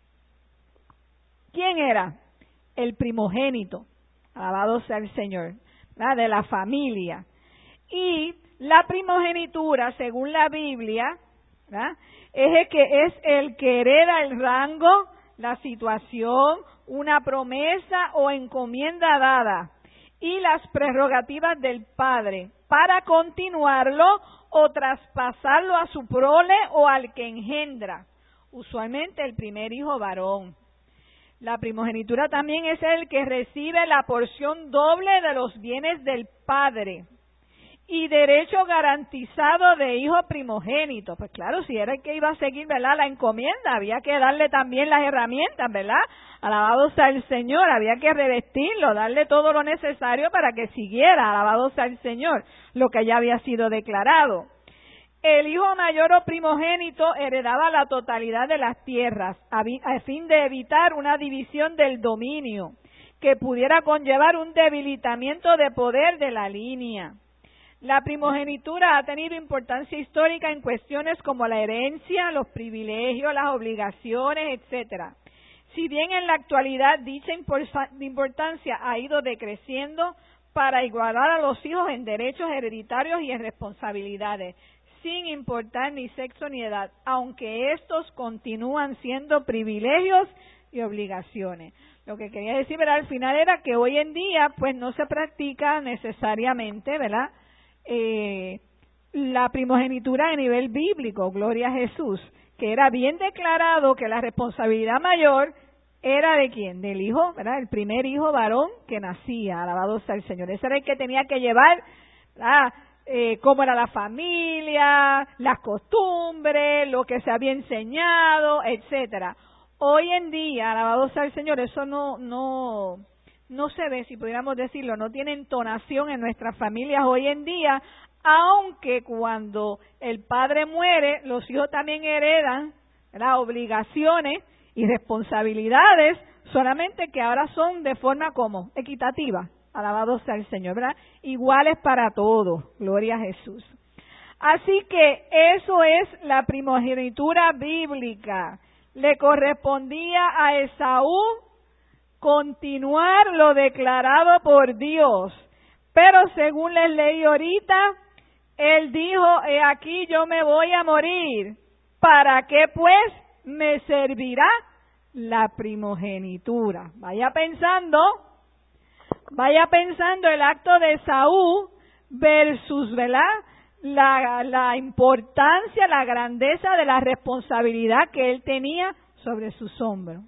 ¿Quién era? El primogénito, alabado sea el Señor, ¿verdad?, de la familia. Y la primogenitura, según la Biblia, ¿verdad?, es el que hereda el rango, la situación, una promesa o encomienda dada, y las prerrogativas del padre para continuarlo o traspasarlo a su prole o al que engendra, usualmente el primer hijo varón. La primogenitura también es el que recibe la porción doble de los bienes del padre y derecho garantizado de hijo primogénito. Pues claro, si era el que iba a seguir, ¿verdad?, la encomienda, había que darle también las herramientas, ¿verdad? Alabado sea el Señor, había que revestirlo, darle todo lo necesario para que siguiera, alabado sea el Señor, lo que ya había sido declarado. El hijo mayor o primogénito heredaba la totalidad de las tierras, a fin de evitar una división del dominio que pudiera conllevar un debilitamiento de poder de la línea. La primogenitura ha tenido importancia histórica en cuestiones como la herencia, los privilegios, las obligaciones, etcétera. Si bien en la actualidad dicha importancia ha ido decreciendo para igualar a los hijos en derechos hereditarios y en responsabilidades, sin importar ni sexo ni edad, aunque estos continúan siendo privilegios y obligaciones. Lo que quería decir, ¿verdad?, al final era que hoy en día pues no se practica necesariamente, ¿verdad?, la primogenitura a nivel bíblico, gloria a Jesús, que era bien declarado que la responsabilidad mayor era de quién, del hijo, ¿verdad? El primer hijo varón que nacía, alabado sea el Señor. Ese era el que tenía que llevar, cómo era la familia, las costumbres, lo que se había enseñado, etcétera. Hoy en día, alabado sea el Señor, eso no se ve, si pudiéramos decirlo, no tiene entonación en nuestras familias hoy en día, aunque cuando el padre muere, los hijos también heredan, ¿verdad?, obligaciones y responsabilidades, solamente que ahora son de forma como equitativa, alabado sea el Señor, ¿verdad? Iguales para todos, gloria a Jesús. Así que eso es la primogenitura bíblica. Le correspondía a Esaú continuar lo declarado por Dios, pero según les leí ahorita, él dijo, he aquí yo me voy a morir, ¿para qué pues me servirá la primogenitura? Vaya pensando el acto de Esaú versus, ¿verdad?, la importancia, la grandeza de la responsabilidad que él tenía sobre sus hombros.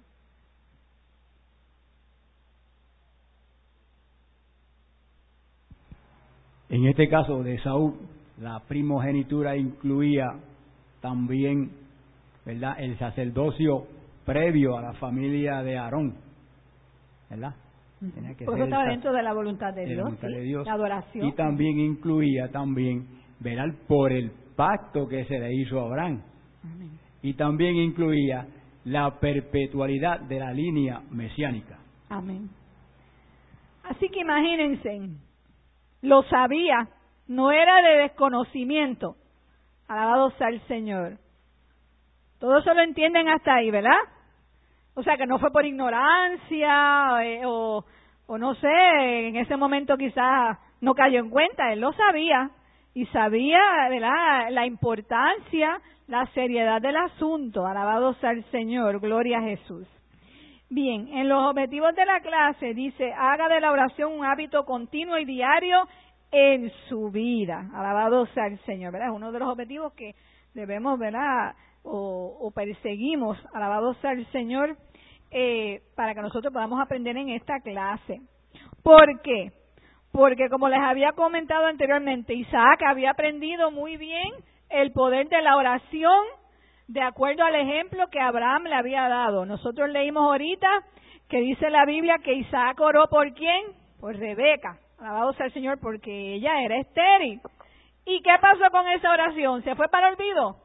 En este caso de Esaú, la primogenitura incluía también, ¿verdad?, el sacerdocio previo a la familia de Aarón, ¿verdad? Por eso estaba dentro de la voluntad de Dios, la adoración. Y también incluía velar por el pacto que se le hizo a Abraham. Amén. Y también incluía la perpetualidad de la línea mesiánica. Amén. Así que imagínense, lo sabía, no era de desconocimiento. Alabado sea el Señor. Todo eso lo entienden hasta ahí, ¿verdad? O sea, que no fue por ignorancia o no sé, en ese momento quizás no cayó en cuenta, él lo sabía y sabía, ¿verdad?, la importancia, la seriedad del asunto. Alabado sea el Señor, gloria a Jesús. Bien, en los objetivos de la clase dice, haga de la oración un hábito continuo y diario en su vida. Alabado sea el Señor, ¿verdad? Es uno de los objetivos que debemos, ¿verdad?, o perseguimos, alabado sea el Señor, para que nosotros podamos aprender en esta clase. ¿Por qué? Porque como les había comentado anteriormente, Isaac había aprendido muy bien el poder de la oración de acuerdo al ejemplo que Abraham le había dado. Nosotros leímos ahorita que dice la Biblia que Isaac oró ¿por quién? Por Rebeca, alabado sea el Señor, porque ella era estéril. ¿Y qué pasó con esa oración? ¿Se fue para el olvido?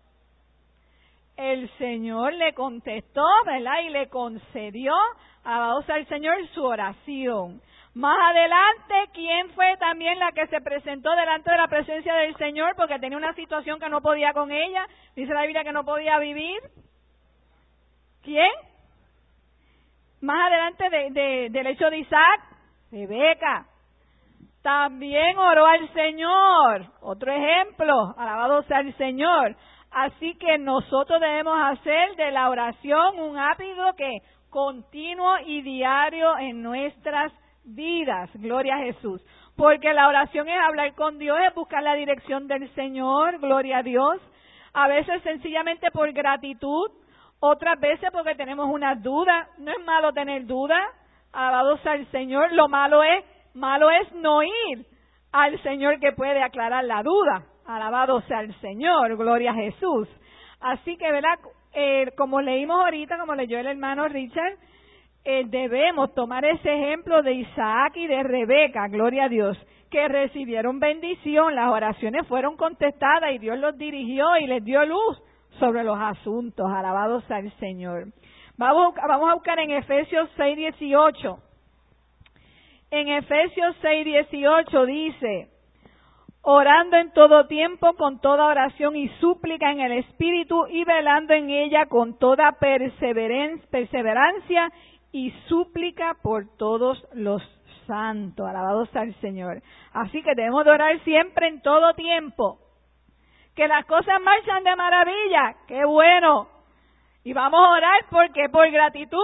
El Señor le contestó, ¿verdad?, y le concedió, alabado sea el Señor, su oración. Más adelante, ¿quién fue también la que se presentó delante de la presencia del Señor porque tenía una situación que no podía con ella? Dice la Biblia que no podía vivir. ¿Quién? Más adelante del hecho de Isaac, Rebeca. También oró al Señor. Otro ejemplo, alabado sea el Señor. Así que nosotros debemos hacer de la oración un hábito que continuo y diario en nuestras vidas. Gloria a Jesús. Porque la oración es hablar con Dios, es buscar la dirección del Señor. Gloria a Dios. A veces sencillamente por gratitud, otras veces porque tenemos una duda. No es malo tener duda. Alabado sea el Señor. Lo malo es no ir al Señor que puede aclarar la duda. Alabado sea el Señor, gloria a Jesús. Así que, ¿verdad?, como leímos ahorita, como leyó el hermano Richard, debemos tomar ese ejemplo de Isaac y de Rebeca, gloria a Dios, que recibieron bendición, las oraciones fueron contestadas y Dios los dirigió y les dio luz sobre los asuntos. Alabado sea el Señor. Vamos a buscar en Efesios 6:18. En Efesios 6:18 dice, orando en todo tiempo con toda oración y súplica en el Espíritu y velando en ella con toda perseverancia y súplica por todos los santos. Alabado sea el Señor. Así que debemos de orar siempre en todo tiempo. Que las cosas marchan de maravilla. ¡Qué bueno! Y vamos a orar porque por gratitud,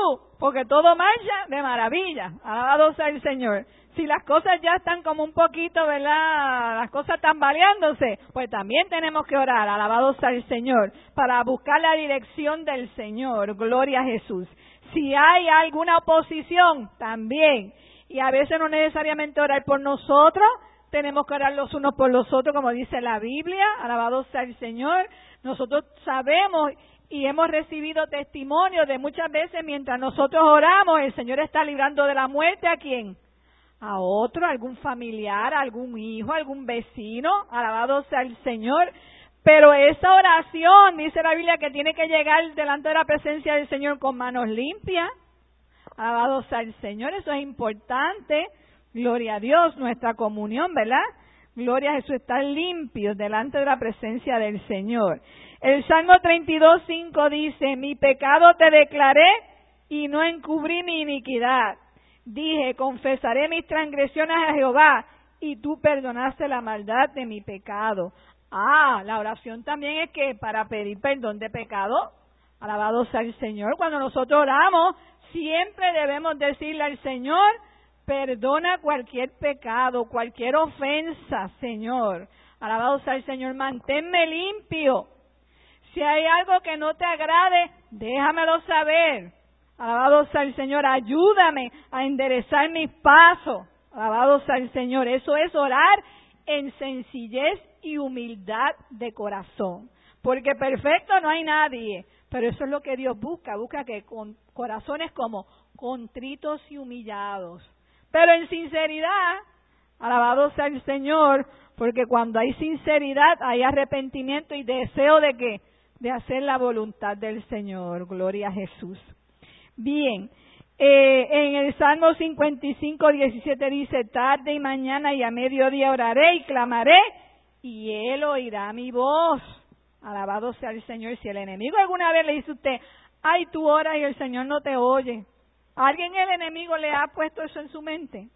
porque todo marcha de maravilla. Alabado sea el Señor. Si las cosas ya están como un poquito, ¿verdad? Las cosas están baleándose, pues también tenemos que orar, alabado sea el Señor, para buscar la dirección del Señor. Gloria a Jesús. Si hay alguna oposición, también. Y a veces no necesariamente orar por nosotros, tenemos que orar los unos por los otros, como dice la Biblia. Alabado sea el Señor. Nosotros sabemos y hemos recibido testimonios de muchas veces mientras nosotros oramos, el Señor está librando de la muerte ¿a quién? A otro, algún familiar, algún hijo, algún vecino. Alabado sea el Señor. Pero esa oración, dice la Biblia, que tiene que llegar delante de la presencia del Señor con manos limpias. Alabado sea el Señor, eso es importante. Gloria a Dios, nuestra comunión, ¿verdad? Gloria a Jesús, estar limpios delante de la presencia del Señor. El Salmo 32:5 dice, mi pecado te declaré y no encubrí mi iniquidad. Dije, confesaré mis transgresiones a Jehová y tú perdonaste la maldad de mi pecado. La oración también es que para pedir perdón de pecado, alabado sea el Señor. Cuando nosotros oramos, siempre debemos decirle al Señor, perdona cualquier pecado, cualquier ofensa, Señor. Alabado sea el Señor, manténme limpio. Si hay algo que no te agrade, déjamelo saber. Alabado sea el Señor, ayúdame a enderezar mis pasos. Alabado sea el Señor. Eso es orar en sencillez y humildad de corazón. Porque perfecto no hay nadie, pero eso es lo que Dios busca. Busca que con corazones como contritos y humillados. Pero en sinceridad, alabado sea el Señor, porque cuando hay sinceridad hay arrepentimiento y deseo de ¿qué? De hacer la voluntad del Señor. Gloria a Jesús. Bien, en el Salmo 55:17 dice, tarde y mañana y a mediodía oraré y clamaré y Él oirá mi voz. Alabado sea el Señor. Si el enemigo alguna vez le dice a usted, ay, tú oras y el Señor no te oye, ¿alguien el enemigo le ha puesto eso en su mente?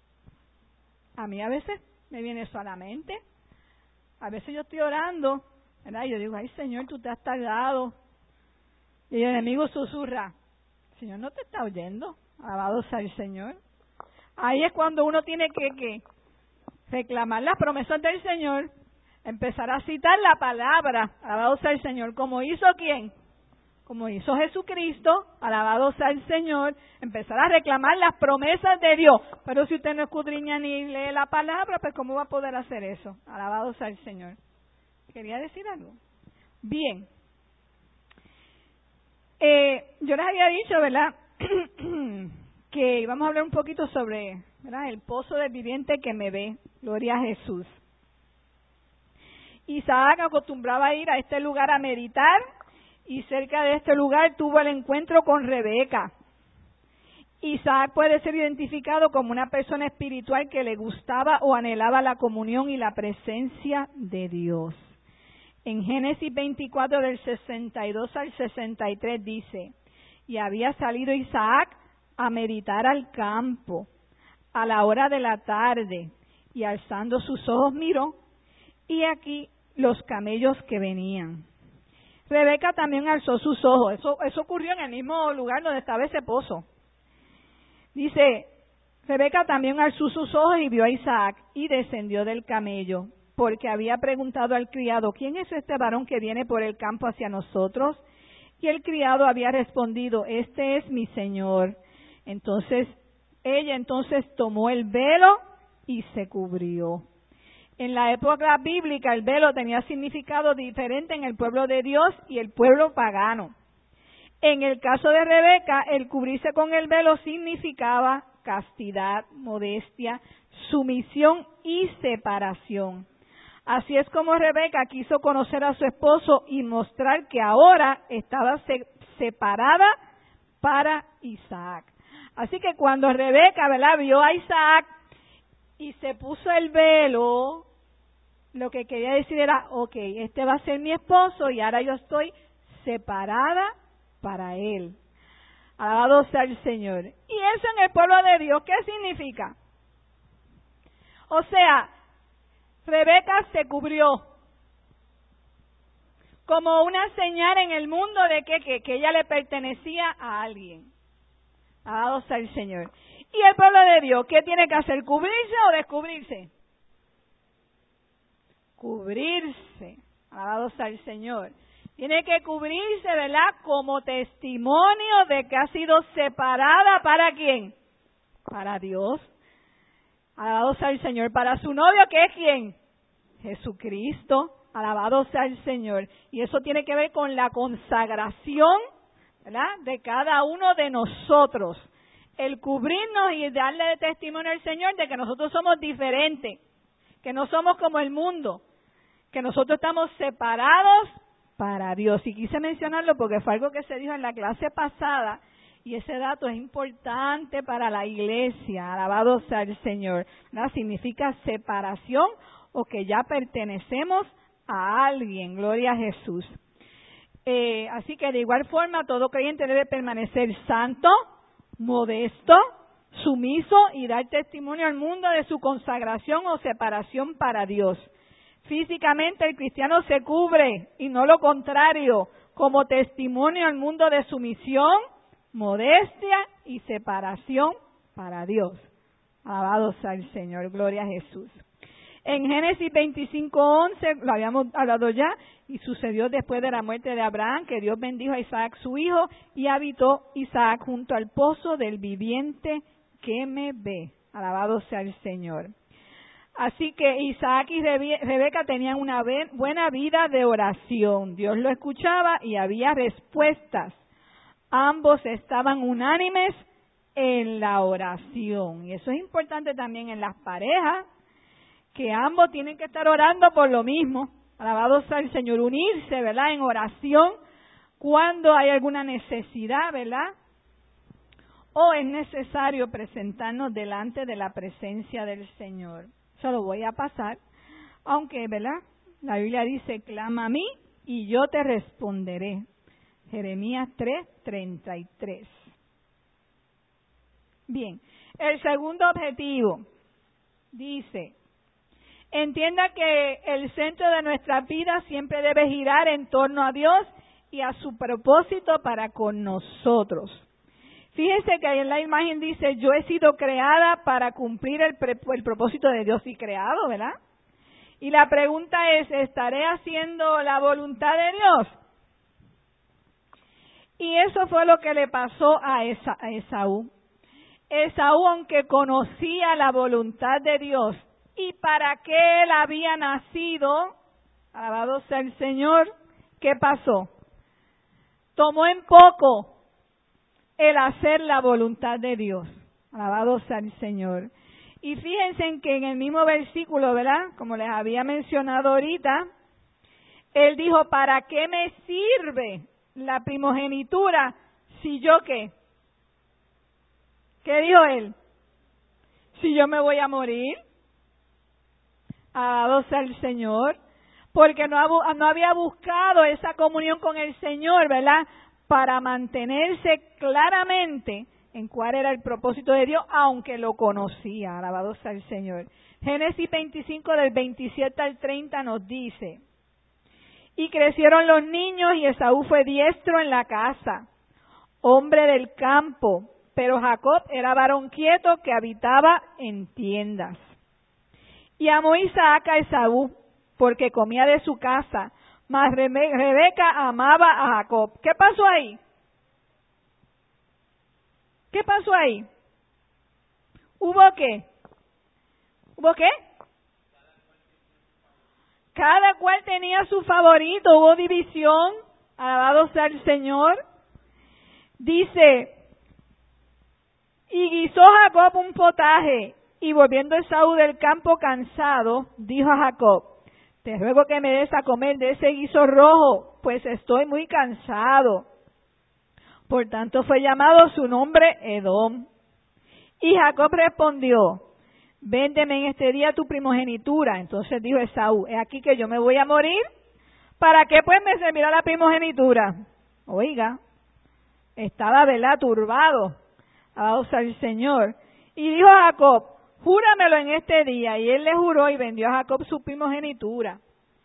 A mí a veces me viene eso a la mente. A veces yo estoy orando, ¿verdad? Y yo digo, ay, Señor, tú te has tardado. Y el enemigo susurra, Señor no te está oyendo. Alabado sea el Señor. Ahí es cuando uno tiene que reclamar las promesas del Señor, empezar a citar la palabra. Alabado sea el Señor. ¿Como hizo quién? Como hizo Jesucristo. Alabado sea el Señor. Empezar a reclamar las promesas de Dios. Pero si usted no escudriña ni lee la palabra, pues ¿cómo va a poder hacer eso? Alabado sea el Señor. ¿Quería decir algo? Bien. Yo les había dicho, ¿verdad? Que íbamos a hablar un poquito sobre, ¿verdad? El pozo del viviente que me ve. Gloria a Jesús. Isaac acostumbraba ir a este lugar a meditar y cerca de este lugar tuvo el encuentro con Rebeca. Isaac puede ser identificado como una persona espiritual que le gustaba o anhelaba la comunión y la presencia de Dios. En Génesis 24 del 62 al 63 dice, y había salido Isaac a meditar al campo a la hora de la tarde y alzando sus ojos miró y aquí los camellos que venían. Rebeca también alzó sus ojos. Eso ocurrió en el mismo lugar donde estaba ese pozo. Dice, Rebeca también alzó sus ojos y vio a Isaac y descendió del camello, porque había preguntado al criado, ¿quién es este varón que viene por el campo hacia nosotros? Y el criado había respondido, este es mi señor. Ella tomó el velo y se cubrió. En la época bíblica el velo tenía significado diferente en el pueblo de Dios y el pueblo pagano. En el caso de Rebeca, el cubrirse con el velo significaba castidad, modestia, sumisión y separación. Así es como Rebeca quiso conocer a su esposo y mostrar que ahora estaba separada para Isaac. Así que cuando Rebeca, ¿verdad?, vio a Isaac y se puso el velo, lo que quería decir era, ok, este va a ser mi esposo y ahora yo estoy separada para él. Alabado sea el Señor. Y eso en el pueblo de Dios, ¿qué significa? O sea, Rebeca se cubrió como una señal en el mundo de que ella le pertenecía a alguien. Alabado sea el Señor. ¿Y el pueblo de Dios qué tiene que hacer? ¿Cubrirse o descubrirse? Cubrirse. Alabado sea el Señor. Tiene que cubrirse, ¿verdad? Como testimonio de que ha sido separada, ¿para quién? Para Dios. Alabado sea el Señor. Para su novio, ¿qué es quién? Jesucristo. Alabado sea el Señor. Y eso tiene que ver con la consagración, ¿verdad?, de cada uno de nosotros. El cubrirnos y darle testimonio al Señor de que nosotros somos diferentes, que no somos como el mundo, que nosotros estamos separados para Dios. Y quise mencionarlo porque fue algo que se dijo en la clase pasada, y ese dato es importante para la iglesia. Alabado sea el Señor. ¿No? Significa separación o que ya pertenecemos a alguien. Gloria a Jesús. Así que de igual forma todo creyente debe permanecer santo, modesto, sumiso y dar testimonio al mundo de su consagración o separación para Dios. Físicamente el cristiano se cubre y no lo contrario, como testimonio al mundo de sumisión, modestia y separación para Dios. Alabado sea el Señor, gloria a Jesús. En Génesis 25:11, lo habíamos hablado ya, y sucedió después de la muerte de Abraham, que Dios bendijo a Isaac su hijo, y habitó Isaac junto al pozo del viviente que me ve. Alabado sea el Señor. Así que Isaac y Rebeca tenían una buena vida de oración. Dios lo escuchaba y había respuestas. Ambos estaban unánimes en la oración. Y eso es importante también en las parejas, que ambos tienen que estar orando por lo mismo. Alabado sea el Señor. Unirse, ¿verdad?, en oración cuando hay alguna necesidad, ¿verdad? O es necesario presentarnos delante de la presencia del Señor. Eso lo voy a pasar, aunque, ¿verdad?, la Biblia dice, clama a mí y yo te responderé. Jeremías 3:33. Bien, el segundo objetivo dice, entienda que el centro de nuestra vida siempre debe girar en torno a Dios y a su propósito para con nosotros. Fíjense que ahí en la imagen dice, yo he sido creada para cumplir el propósito de Dios y creado, ¿verdad? Y la pregunta es, ¿estaré haciendo la voluntad de Dios? Y eso fue lo que le pasó a Esaú. Esaú, aunque conocía la voluntad de Dios y para qué él había nacido, alabado sea el Señor, ¿qué pasó? Tomó en poco el hacer la voluntad de Dios. Alabado sea el Señor. Y fíjense en que en el mismo versículo, ¿verdad?, como les había mencionado ahorita, él dijo, ¿para qué me sirve la primogenitura si yo qué? ¿Qué dijo él? Si yo me voy a morir. Alabado sea el Señor. Porque no había buscado esa comunión con el Señor, ¿verdad?, para mantenerse claramente en cuál era el propósito de Dios, aunque lo conocía. Alabado sea el Señor. Génesis 25 del 27 al 30 nos dice, y crecieron los niños y Esaú fue diestro en la casa, hombre del campo, pero Jacob era varón quieto que habitaba en tiendas. Y amó Isaac a Esaú, porque comía de su casa, mas Rebeca amaba a Jacob. ¿Qué pasó ahí? ¿Qué pasó ahí? ¿Hubo qué? ¿Hubo qué? Cada cual tenía su favorito, hubo división. Alabado sea el Señor. Dice, y guisó Jacob un potaje, y volviendo Esaú del campo cansado, dijo a Jacob, te ruego que me des a comer de ese guiso rojo, pues estoy muy cansado. Por tanto fue llamado su nombre Edom. Y Jacob respondió, véndeme en este día tu primogenitura. Entonces dijo Esaú, es aquí que yo me voy a morir, ¿para qué pues me servirá la primogenitura? Oiga, estaba, ¿verdad?, turbado. Alabado sea el Señor. Y dijo a Jacob, júramelo en este día. Y él le juró y vendió a Jacob su primogenitura.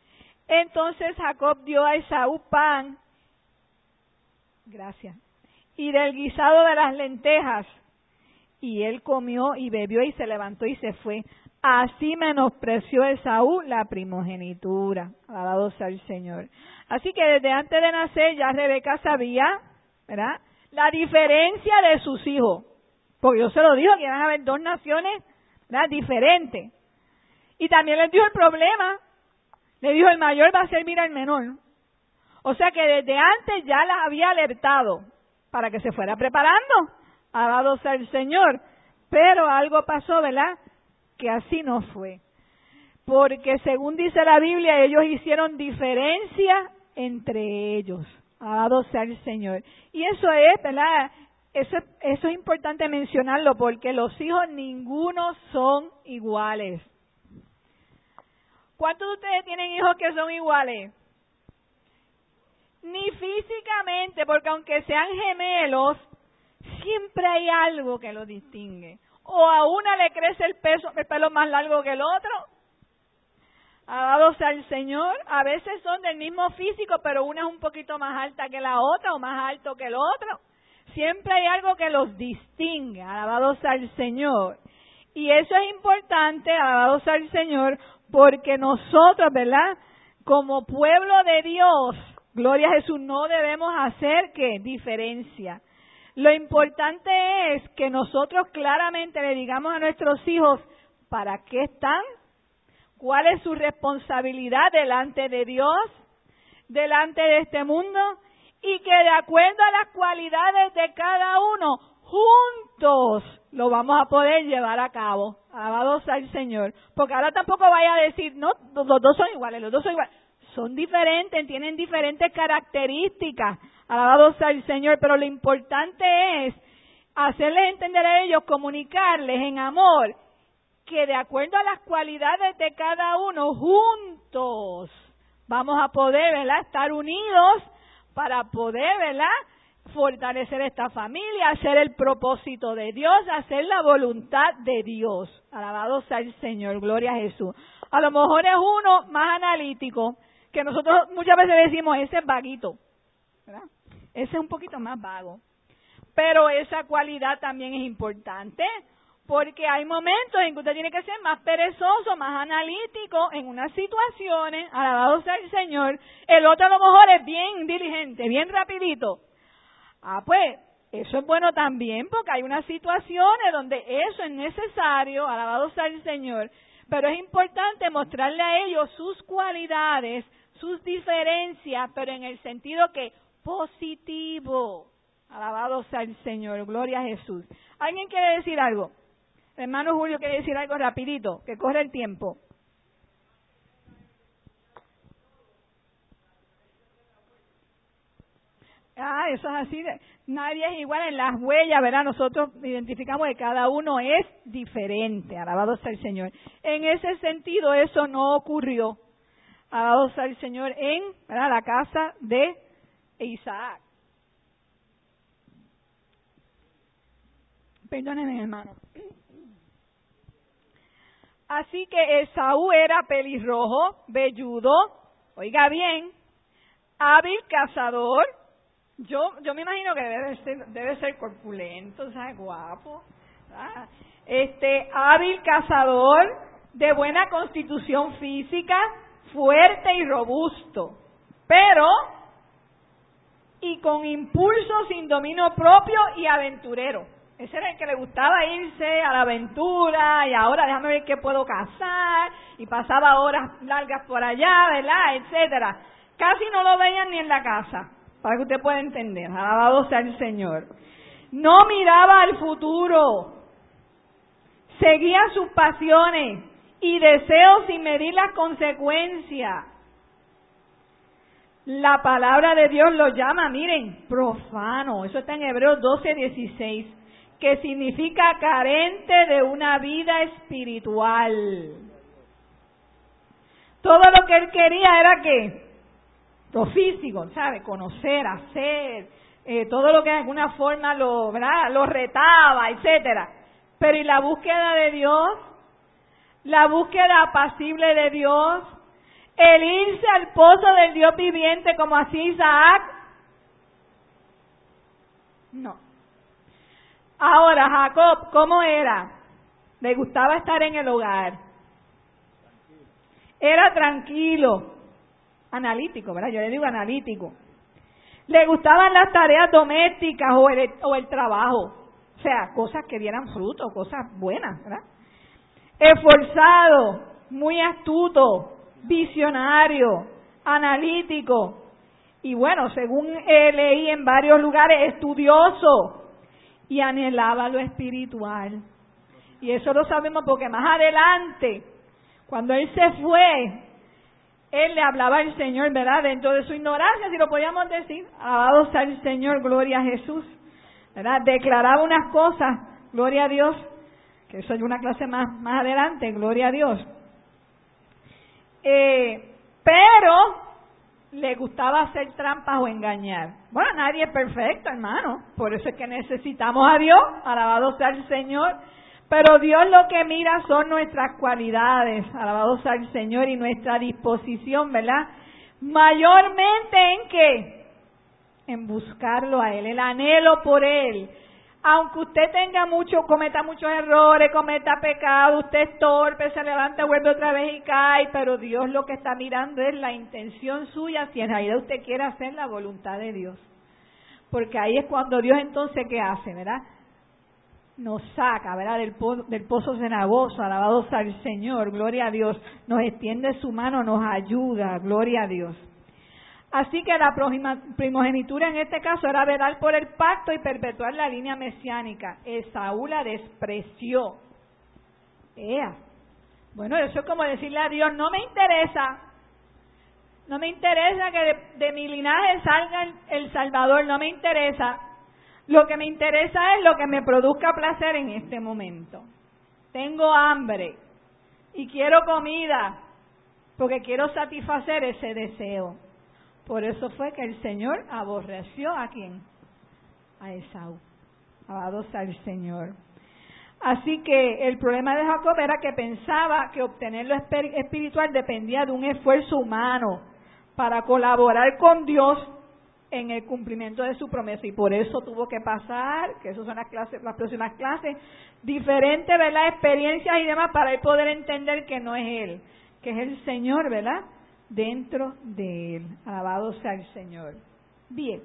Entonces Jacob dio a Esaú pan, gracias, y del guisado de las lentejas. Y él comió y bebió y se levantó y se fue. Así menospreció Esaú la primogenitura. Alabado sea el Señor. Así que desde antes de nacer ya Rebeca sabía, ¿verdad?, la diferencia de sus hijos. Porque Dios se lo dijo, que iban a haber dos naciones, ¿verdad?, diferentes. Y también les dijo el problema. Le dijo, el mayor va a servir al menor. O sea que desde antes ya las había alertado para que se fuera preparando. Alabado sea el Señor. Pero algo pasó, ¿verdad?, que así no fue. Porque según dice la Biblia, ellos hicieron diferencia entre ellos. Alabado sea el Señor. Y eso es, ¿verdad?, eso es importante mencionarlo, porque los hijos ninguno son iguales. ¿Cuántos de ustedes tienen hijos que son iguales? Ni físicamente, porque aunque sean gemelos, siempre hay algo que los distingue. O a una le crece el pelo más largo que el otro. Alabado sea el Señor. A veces son del mismo físico, pero una es un poquito más alta que la otra o más alto que el otro. Siempre hay algo que los distingue. Alabado sea el Señor. Y eso es importante, alabado sea el Señor, porque nosotros, ¿verdad?, como pueblo de Dios, gloria a Jesús, no debemos hacer, ¿qué?, diferencia. Lo importante es que nosotros claramente le digamos a nuestros hijos para qué están, cuál es su responsabilidad delante de Dios, delante de este mundo, y que de acuerdo a las cualidades de cada uno, juntos lo vamos a poder llevar a cabo. Alabado sea el Señor. Porque ahora tampoco vaya a decir, no, los dos son iguales, los dos son iguales. Son diferentes, tienen diferentes características. Alabado sea el Señor. Pero lo importante es hacerles entender a ellos, comunicarles en amor, que de acuerdo a las cualidades de cada uno, juntos vamos a poder, ¿verdad?, estar unidos para poder, ¿verdad?, fortalecer esta familia, hacer el propósito de Dios, hacer la voluntad de Dios. Alabado sea el Señor, gloria a Jesús. A lo mejor es uno más analítico, que nosotros muchas veces decimos, ese es vaguito, ¿verdad? Ese es un poquito más vago. Pero esa cualidad también es importante, porque hay momentos en que usted tiene que ser más perezoso, más analítico en unas situaciones, alabado sea el Señor. El otro a lo mejor es bien diligente, bien rapidito. Pues, eso es bueno también, porque hay unas situaciones donde eso es necesario, alabado sea el Señor, pero es importante mostrarle a ellos sus cualidades, sus diferencias, pero en el sentido que positivo, alabado sea el Señor, gloria a Jesús. ¿Alguien quiere decir algo? Hermano Julio quiere decir algo rapidito, que corre el tiempo. Eso es así. Nadie es igual en las huellas, ¿verdad? Nosotros identificamos que cada uno es diferente. Alabado sea el Señor. En ese sentido, eso no ocurrió. Alabado sea el Señor en, ¿verdad?, la casa de Isaac. Perdónenme, hermano. Así que Esaú era pelirrojo, velludo, oiga bien, hábil cazador. Yo me imagino que debe ser corpulento, ¿sabes? Guapo. Hábil cazador, de buena constitución física, fuerte y robusto, pero y con impulso, sin dominio propio y aventurero. Ese era el que le gustaba irse a la aventura y ahora déjame ver qué puedo cazar, y pasaba horas largas por allá, ¿verdad?, etcétera. Casi no lo veían ni en la casa, para que usted pueda entender. Alabado sea el Señor. No miraba al futuro, seguía sus pasiones y deseos sin medir las consecuencias. La palabra de Dios lo llama, miren, profano. Eso está en Hebreos 12:16, que significa carente de una vida espiritual. Todo lo que él quería era ¿qué? Lo físico, ¿sabe? Conocer, hacer, todo lo que de alguna forma ¿verdad?, lo retaba, etcétera. Pero ¿y la búsqueda de Dios? La búsqueda apacible de Dios, el irse al pozo del Dios viviente como hacía Isaac. No. Ahora, Jacob, ¿cómo era? Le gustaba estar en el hogar. Era tranquilo, analítico, ¿verdad? Yo le digo analítico. Le gustaban las tareas domésticas o el trabajo. O sea, cosas que dieran fruto, cosas buenas, ¿verdad? Esforzado, muy astuto, visionario, analítico. Y bueno, según leí en varios lugares, estudioso y anhelaba lo espiritual. Y eso lo sabemos porque más adelante, cuando él se fue, él le hablaba al Señor, ¿verdad? Dentro de su ignorancia, si lo podíamos decir, alabado sea el Señor, gloria a Jesús, ¿verdad? Declaraba unas cosas, gloria a Dios, que eso hay una clase más adelante, gloria a Dios. Pero le gustaba hacer trampas o engañar. Bueno, nadie es perfecto, hermano, por eso es que necesitamos a Dios, alabado sea el Señor. Pero Dios lo que mira son nuestras cualidades, alabado sea el Señor, y nuestra disposición, ¿verdad? Mayormente ¿en qué? En buscarlo a Él, el anhelo por Él. Aunque usted cometa muchos errores, cometa pecado, usted es torpe, se levanta, vuelve otra vez y cae, pero Dios lo que está mirando es la intención suya, si en realidad usted quiere hacer la voluntad de Dios. Porque ahí es cuando Dios entonces, ¿qué hace, verdad? Nos saca, ¿verdad? Del pozo cenagoso, alabado sea el Señor, gloria a Dios. Nos extiende su mano, nos ayuda, gloria a Dios. Así que la primogenitura en este caso era velar por el pacto y perpetuar la línea mesiánica. Esaú la despreció. Bueno, eso es como decirle a Dios, no me interesa que de mi linaje salga el Salvador, no me interesa. Lo que me interesa es lo que me produzca placer en este momento. Tengo hambre y quiero comida porque quiero satisfacer ese deseo. Por eso fue que el Señor aborreció ¿a quién? A Esaú. Alabado sea el Señor. Así que el problema de Jacob era que pensaba que obtener lo espiritual dependía de un esfuerzo humano para colaborar con Dios en el cumplimiento de su promesa, y por eso tuvo que pasar, que esas son las próximas clases, diferentes, ¿verdad?, experiencias y demás, para él poder entender que no es él, que es el Señor, ¿verdad?, dentro de él. Alabado sea el Señor. Bien.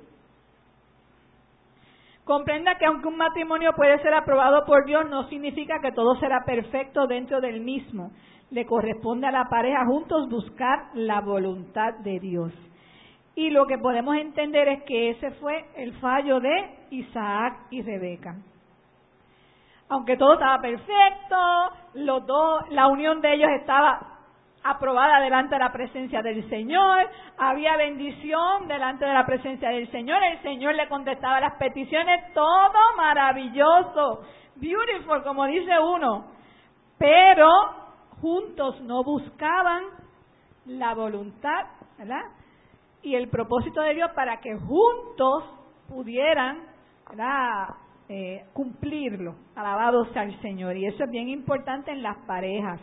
Comprenda que aunque un matrimonio puede ser aprobado por Dios, no significa que todo será perfecto dentro del mismo. Le corresponde a la pareja juntos buscar la voluntad de Dios. Y lo que podemos entender es que ese fue el fallo de Isaac y Rebeca. Aunque todo estaba perfecto, los dos, la unión de ellos estaba aprobada delante de la presencia del Señor, había bendición delante de la presencia del Señor, el Señor le contestaba las peticiones, todo maravilloso, beautiful, como dice uno, pero juntos no buscaban la voluntad, ¿verdad?, y el propósito de Dios para que juntos pudieran, ¿verdad?, cumplirlo. Alabado sea el Señor. Y eso es bien importante en las parejas,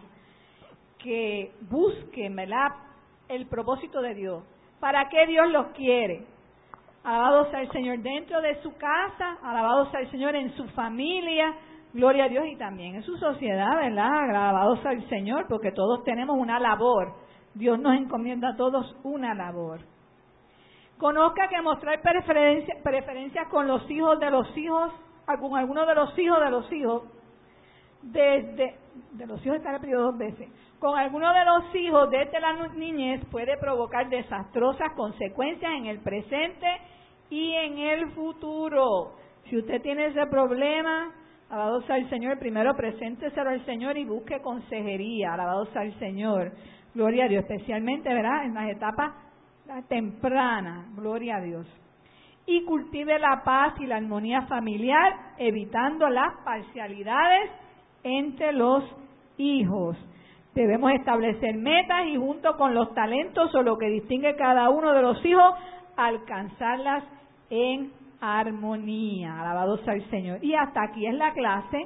que busquen, ¿verdad?, el propósito de Dios. ¿Para qué Dios los quiere? Alabado sea el Señor dentro de su casa, alabado sea el Señor en su familia, gloria a Dios, y también en su sociedad, ¿verdad? Alabado sea el Señor, porque todos tenemos una labor. Dios nos encomienda a todos una labor. Conozca que mostrar preferencias con los hijos de los hijos, con algunos de los hijos, de los hijos está en el periodo 2 veces, con algunos de los hijos desde la niñez puede provocar desastrosas consecuencias en el presente y en el futuro. Si usted tiene ese problema, alabado sea el Señor, primero presénteselo al Señor y busque consejería, alabado sea el Señor, gloria a Dios, especialmente, ¿verdad?, en las etapas temprana, gloria a Dios. Y cultive la paz y la armonía familiar, evitando las parcialidades entre los hijos. Debemos establecer metas y junto con los talentos o lo que distingue cada uno de los hijos, alcanzarlas en armonía. Alabado sea el Señor. Y hasta aquí es la clase.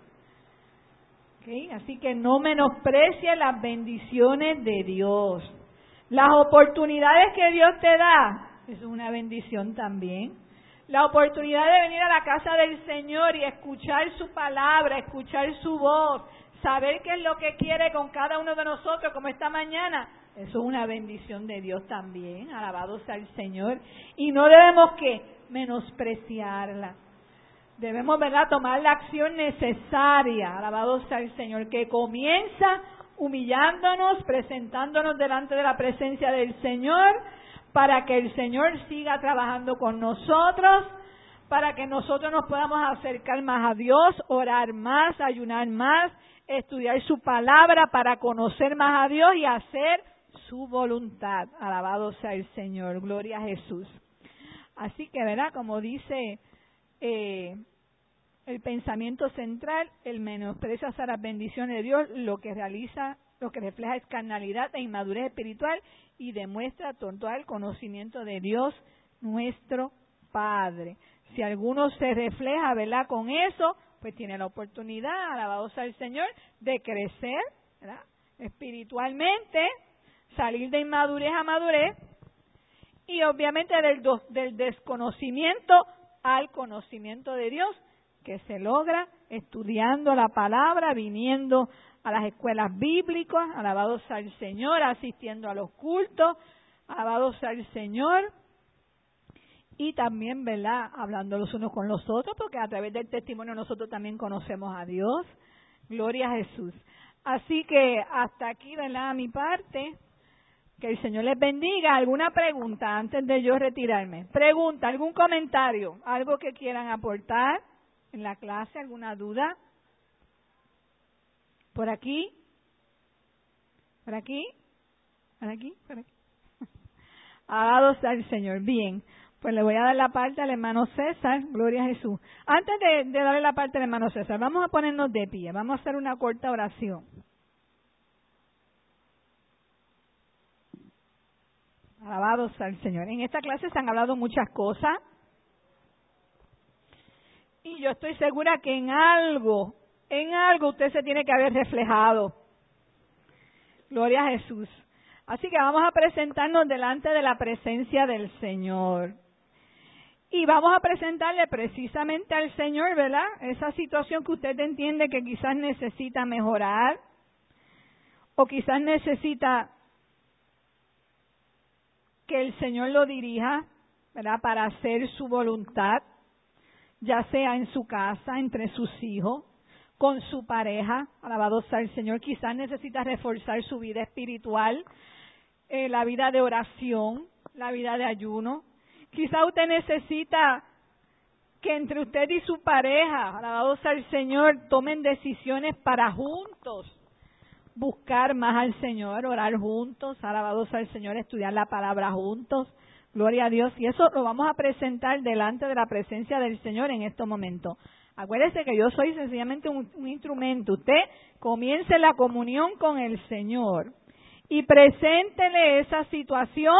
¿Okay? Así que no menosprecie las bendiciones de Dios. Las oportunidades que Dios te da es una bendición también. la oportunidad de venir a la casa del Señor y escuchar su palabra, escuchar su voz, saber qué es lo que quiere con cada uno de nosotros, como esta mañana. Eso es una bendición de Dios también, alabado sea el Señor. Y no debemos que menospreciarla. Debemos, ¿verdad?, tomar la acción necesaria, alabado sea el Señor, que comienza humillándonos, presentándonos delante de la presencia del Señor, para que el Señor siga trabajando con nosotros, para que nosotros nos podamos acercar más a Dios, orar más, ayunar más, estudiar su palabra para conocer más a Dios y hacer su voluntad. Alabado sea el Señor, gloria a Jesús. Así que, ¿verdad?, como dice el pensamiento central, el menosprecio hacia las bendiciones de Dios, lo que refleja es carnalidad e inmadurez espiritual y demuestra total conocimiento de Dios, nuestro Padre. Si alguno se refleja, ¿verdad?, con eso, pues tiene la oportunidad, alabado sea el Señor, de crecer, ¿verdad?, espiritualmente, salir de inmadurez a madurez y obviamente del desconocimiento al conocimiento de Dios, que se logra estudiando la palabra, viniendo a las escuelas bíblicas, alabado sea el Señor, asistiendo a los cultos, alabado sea el Señor, y también, ¿verdad?, hablando los unos con los otros, porque a través del testimonio nosotros también conocemos a Dios. Gloria a Jesús. Así que hasta aquí, ¿verdad?, mi parte. Que el Señor les bendiga. ¿Alguna pregunta antes de yo retirarme? Pregunta, algún comentario, algo que quieran aportar en la clase, alguna duda. ¿Por aquí? ¿Por aquí? ¿Por aquí? ¿Por aquí? Alabado sea el Señor. Bien, pues le voy a dar la parte al hermano César. Gloria a Jesús. Antes de darle la parte al hermano César, vamos a ponernos de pie. Vamos a hacer una corta oración. Alabado sea el Señor. En esta clase se han hablado muchas cosas y yo estoy segura que en algo usted se tiene que haber reflejado. Gloria a Jesús. Así que vamos a presentarnos delante de la presencia del Señor. Y vamos a presentarle precisamente al Señor, ¿verdad?, esa situación que usted entiende que quizás necesita mejorar o quizás necesita que el Señor lo dirija, ¿verdad?, para hacer su voluntad, ya sea en su casa, entre sus hijos, con su pareja, alabado sea el Señor. Quizás necesita reforzar su vida espiritual, la vida de oración, la vida de ayuno. Quizás usted necesita que entre usted y su pareja, alabado sea el Señor, tomen decisiones para juntos buscar más al Señor, orar juntos, alabado sea el Señor, estudiar la palabra juntos, gloria a Dios, y eso lo vamos a presentar delante de la presencia del Señor en estos momentos. Acuérdese que yo soy sencillamente un instrumento. Usted comience la comunión con el Señor y preséntele esa situación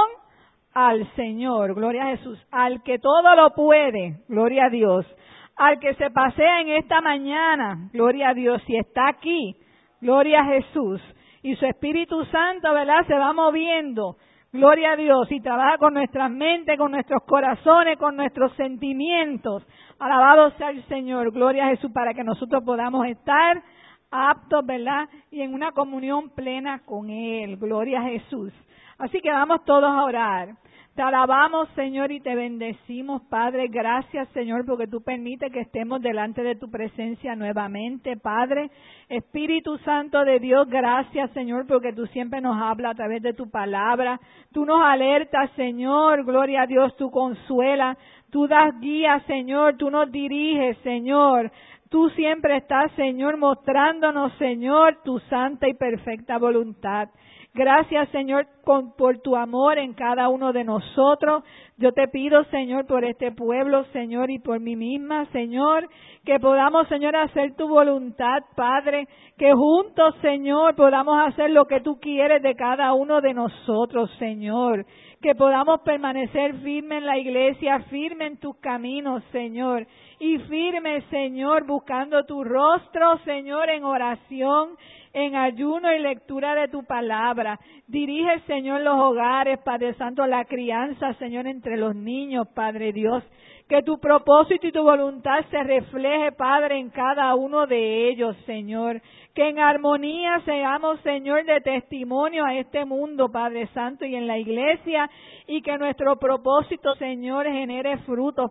al Señor, gloria a Jesús, al que todo lo puede, gloria a Dios, al que se pasea en esta mañana, gloria a Dios, y está aquí, gloria a Jesús, y su Espíritu Santo, ¿verdad?, se va moviendo, gloria a Dios, y trabaja con nuestras mentes, con nuestros corazones, con nuestros sentimientos. Alabado sea el Señor, gloria a Jesús, para que nosotros podamos estar aptos, ¿verdad?, y en una comunión plena con Él, gloria a Jesús. Así que vamos todos a orar. Te alabamos, Señor, y te bendecimos, Padre. Gracias, Señor, porque tú permites que estemos delante de tu presencia nuevamente, Padre. Espíritu Santo de Dios, gracias, Señor, porque tú siempre nos hablas a través de tu palabra. Tú nos alertas, Señor, gloria a Dios, tú consuelas, tú das guía, Señor, tú nos diriges, Señor. Tú siempre estás, Señor, mostrándonos, Señor, tu santa y perfecta voluntad. Gracias, Señor, por tu amor en cada uno de nosotros. Yo te pido, Señor, por este pueblo, Señor, y por mí misma, Señor, que podamos, Señor, hacer tu voluntad, Padre, que juntos, Señor, podamos hacer lo que tú quieres de cada uno de nosotros, Señor. Que podamos permanecer firmes en la iglesia, firmes en tus caminos, Señor. Y firmes, Señor, buscando tu rostro, Señor, en oración en ayuno y lectura de tu palabra. Dirige, Señor, los hogares, Padre Santo, la crianza, Señor, entre los niños, Padre Dios. Que tu propósito y tu voluntad se refleje, Padre, en cada uno de ellos, Señor. Que en armonía seamos, Señor, de testimonio a este mundo, Padre Santo, y en la iglesia, y que nuestro propósito, Señor, genere frutos,